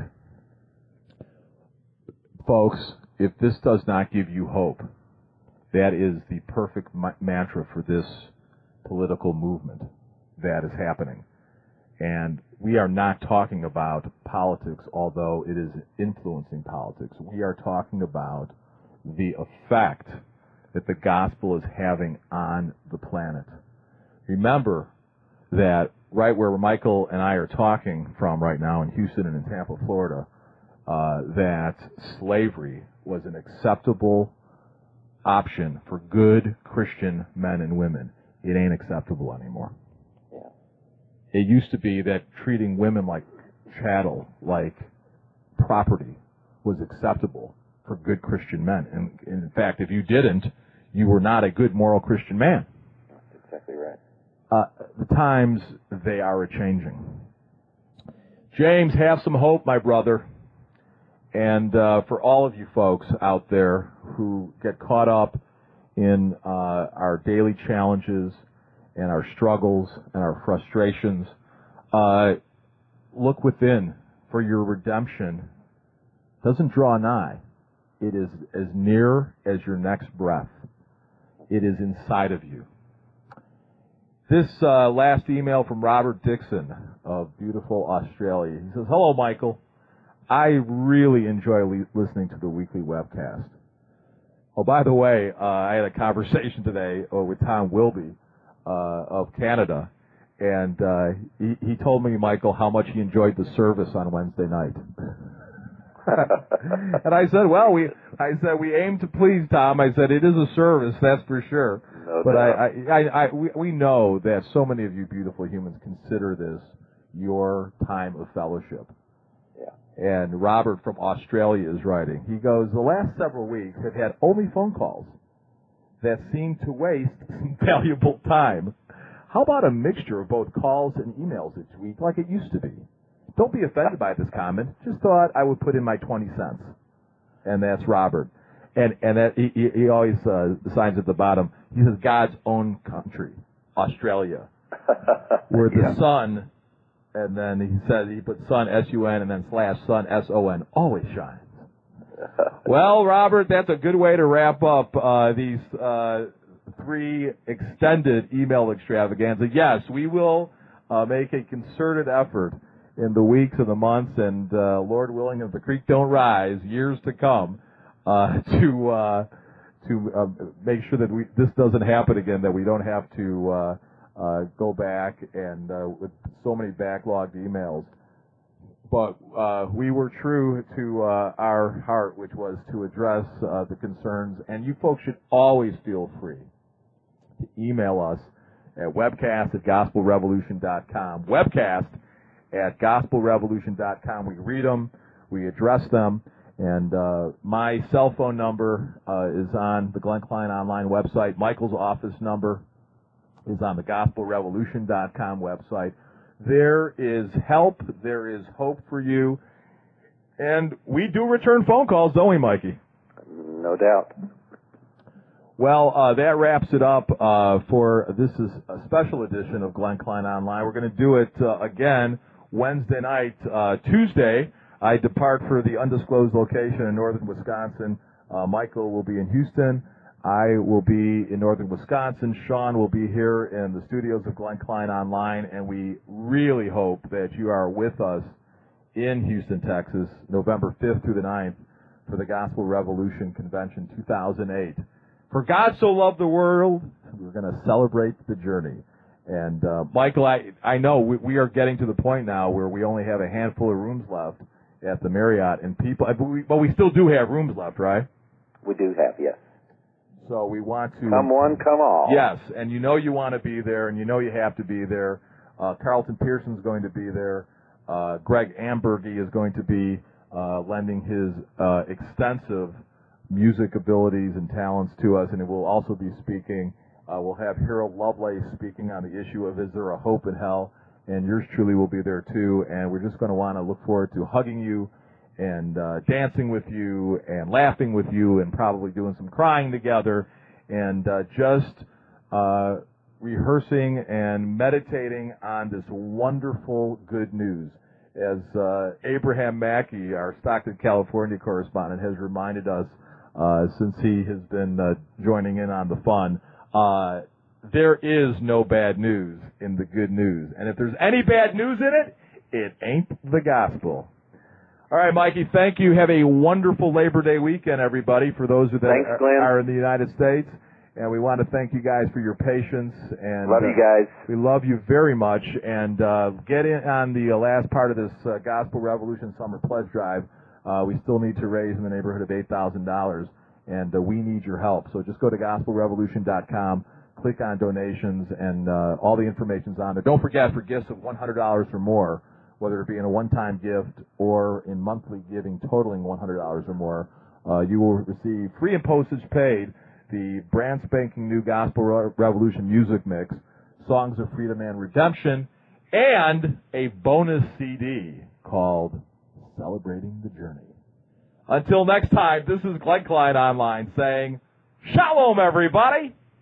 Folks, if this does not give you hope, that is the perfect ma- mantra for this political movement that is happening. And we are not talking about politics, although it is influencing politics. We are talking about the effect that the gospel is having on the planet. Remember that right where Michael and I are talking from right now in Houston and in Tampa, Florida, uh, that slavery was an acceptable option for good Christian men and women. It ain't acceptable anymore. It used to be that treating women like chattel, like property, was acceptable for good Christian men. And in fact, if you didn't, you were not a good moral Christian man. That's exactly right. Uh, the times, they are a-changing. James, have some hope, my brother. And uh, for all of you folks out there who get caught up in uh, our daily challenges and our struggles and our frustrations, uh, look within, for your redemption doesn't draw nigh. It is as near as your next breath. It is inside of you. This uh, last email from Robert Dixon of beautiful Australia. He says, "Hello, Michael. I really enjoy le- listening to the weekly webcast. Oh, by the way, uh, I had a conversation today uh, with Tom Wilby uh, of Canada, and uh, he, he told me, Michael, how much he enjoyed the service on Wednesday night." And I said, well, we, I said, we aim to please, Tom. I said, it is a service, that's for sure. No but doubt. I, I, I, I, we, we know that so many of you beautiful humans consider this your time of fellowship. Yeah. And Robert from Australia is writing. He goes, the last several weeks have had only phone calls that seem to waste some valuable time. How about a mixture of both calls and emails each week like it used to be? Don't be offended by this comment. Just thought I would put in my twenty cents. And that's Robert. And and that, he, he always uh, signs at the bottom. He says, God's own country, Australia, where the yeah. sun, and then he said, he put sun, S U N, and then slash sun, S O N, always shines. Well, Robert, that's a good way to wrap up uh, these uh, three extended email extravaganza. Yes, we will uh, make a concerted effort in the weeks and the months, and uh, Lord willing, if the creek don't rise, years to come, uh, to uh, to uh, make sure that we, this doesn't happen again, that we don't have to uh, uh, go back and uh, with so many backlogged emails. But uh, we were true to uh, our heart, which was to address uh, the concerns, and you folks should always feel free to email us at webcast at gospel revolution dot com. Webcast at gospel revolution dot com. We read them, we address them, and uh, my cell phone number uh, is on the Glenn Klein online website. Michael's office number is on the gospel revolution dot com website. There is help, there is hope for you, and we do return phone calls, don't we, Mikey? No doubt. Well, uh, that wraps it up uh, for this is a special edition of Glenn Klein Online. We're going to do it uh, again Wednesday night. Uh, Tuesday, I depart for the undisclosed location in northern Wisconsin. Uh, Michael will be in Houston. I will be in northern Wisconsin. Sean will be here in the studios of Glenn Klein Online, and we really hope that you are with us in Houston, Texas, November fifth through the ninth for the Gospel Revolution Convention two thousand eight. For God so loved the world, we're going to celebrate the journey. And, uh, Michael, I, I know we, we are getting to the point now where we only have a handful of rooms left at the Marriott, and people, but we, but we still do have rooms left, right? We do have, yes. So we want to... Come one, come all. Yes, and you know you want to be there, and you know you have to be there. Uh, Carlton Pearson's going to be there. Uh, Greg Ambergy is going to be uh, lending his uh, extensive music abilities and talents to us, and it will also be speaking. Uh, we'll have Harold Lovelace speaking on the issue of Is There a Hope in Hell, and yours truly will be there too, and we're just going to want to look forward to hugging you and uh, dancing with you and laughing with you and probably doing some crying together and uh, just uh, rehearsing and meditating on this wonderful good news. As uh, Abraham Mackey, our Stockton, California correspondent, has reminded us uh, since he has been uh, joining in on the fun, uh, there is no bad news in the good news. And if there's any bad news in it, it ain't the gospel. All right, Mikey, thank you. Have a wonderful Labor Day weekend, everybody, for those that Thanks, are, Glenn. are in the United States. And we want to thank you guys for your patience. And Love uh, you guys. We love you very much. And uh, get in on the uh, last part of this uh, Gospel Revolution Summer Pledge Drive. Uh, we still need to raise in the neighborhood of eight thousand dollars, and uh, we need your help. So just go to gospel revolution dot com, click on donations, and uh, all the information's on there. Don't forget, for gifts of one hundred dollars or more, whether it be in a one-time gift or in monthly giving totaling one hundred dollars or more, uh, you will receive free and postage paid the brand spanking new Gospel Re- Revolution music mix, Songs of Freedom and Redemption, and a bonus C D called Celebrating the Journey. Until next time, this is Glenn Klein Online saying, Shalom, everybody.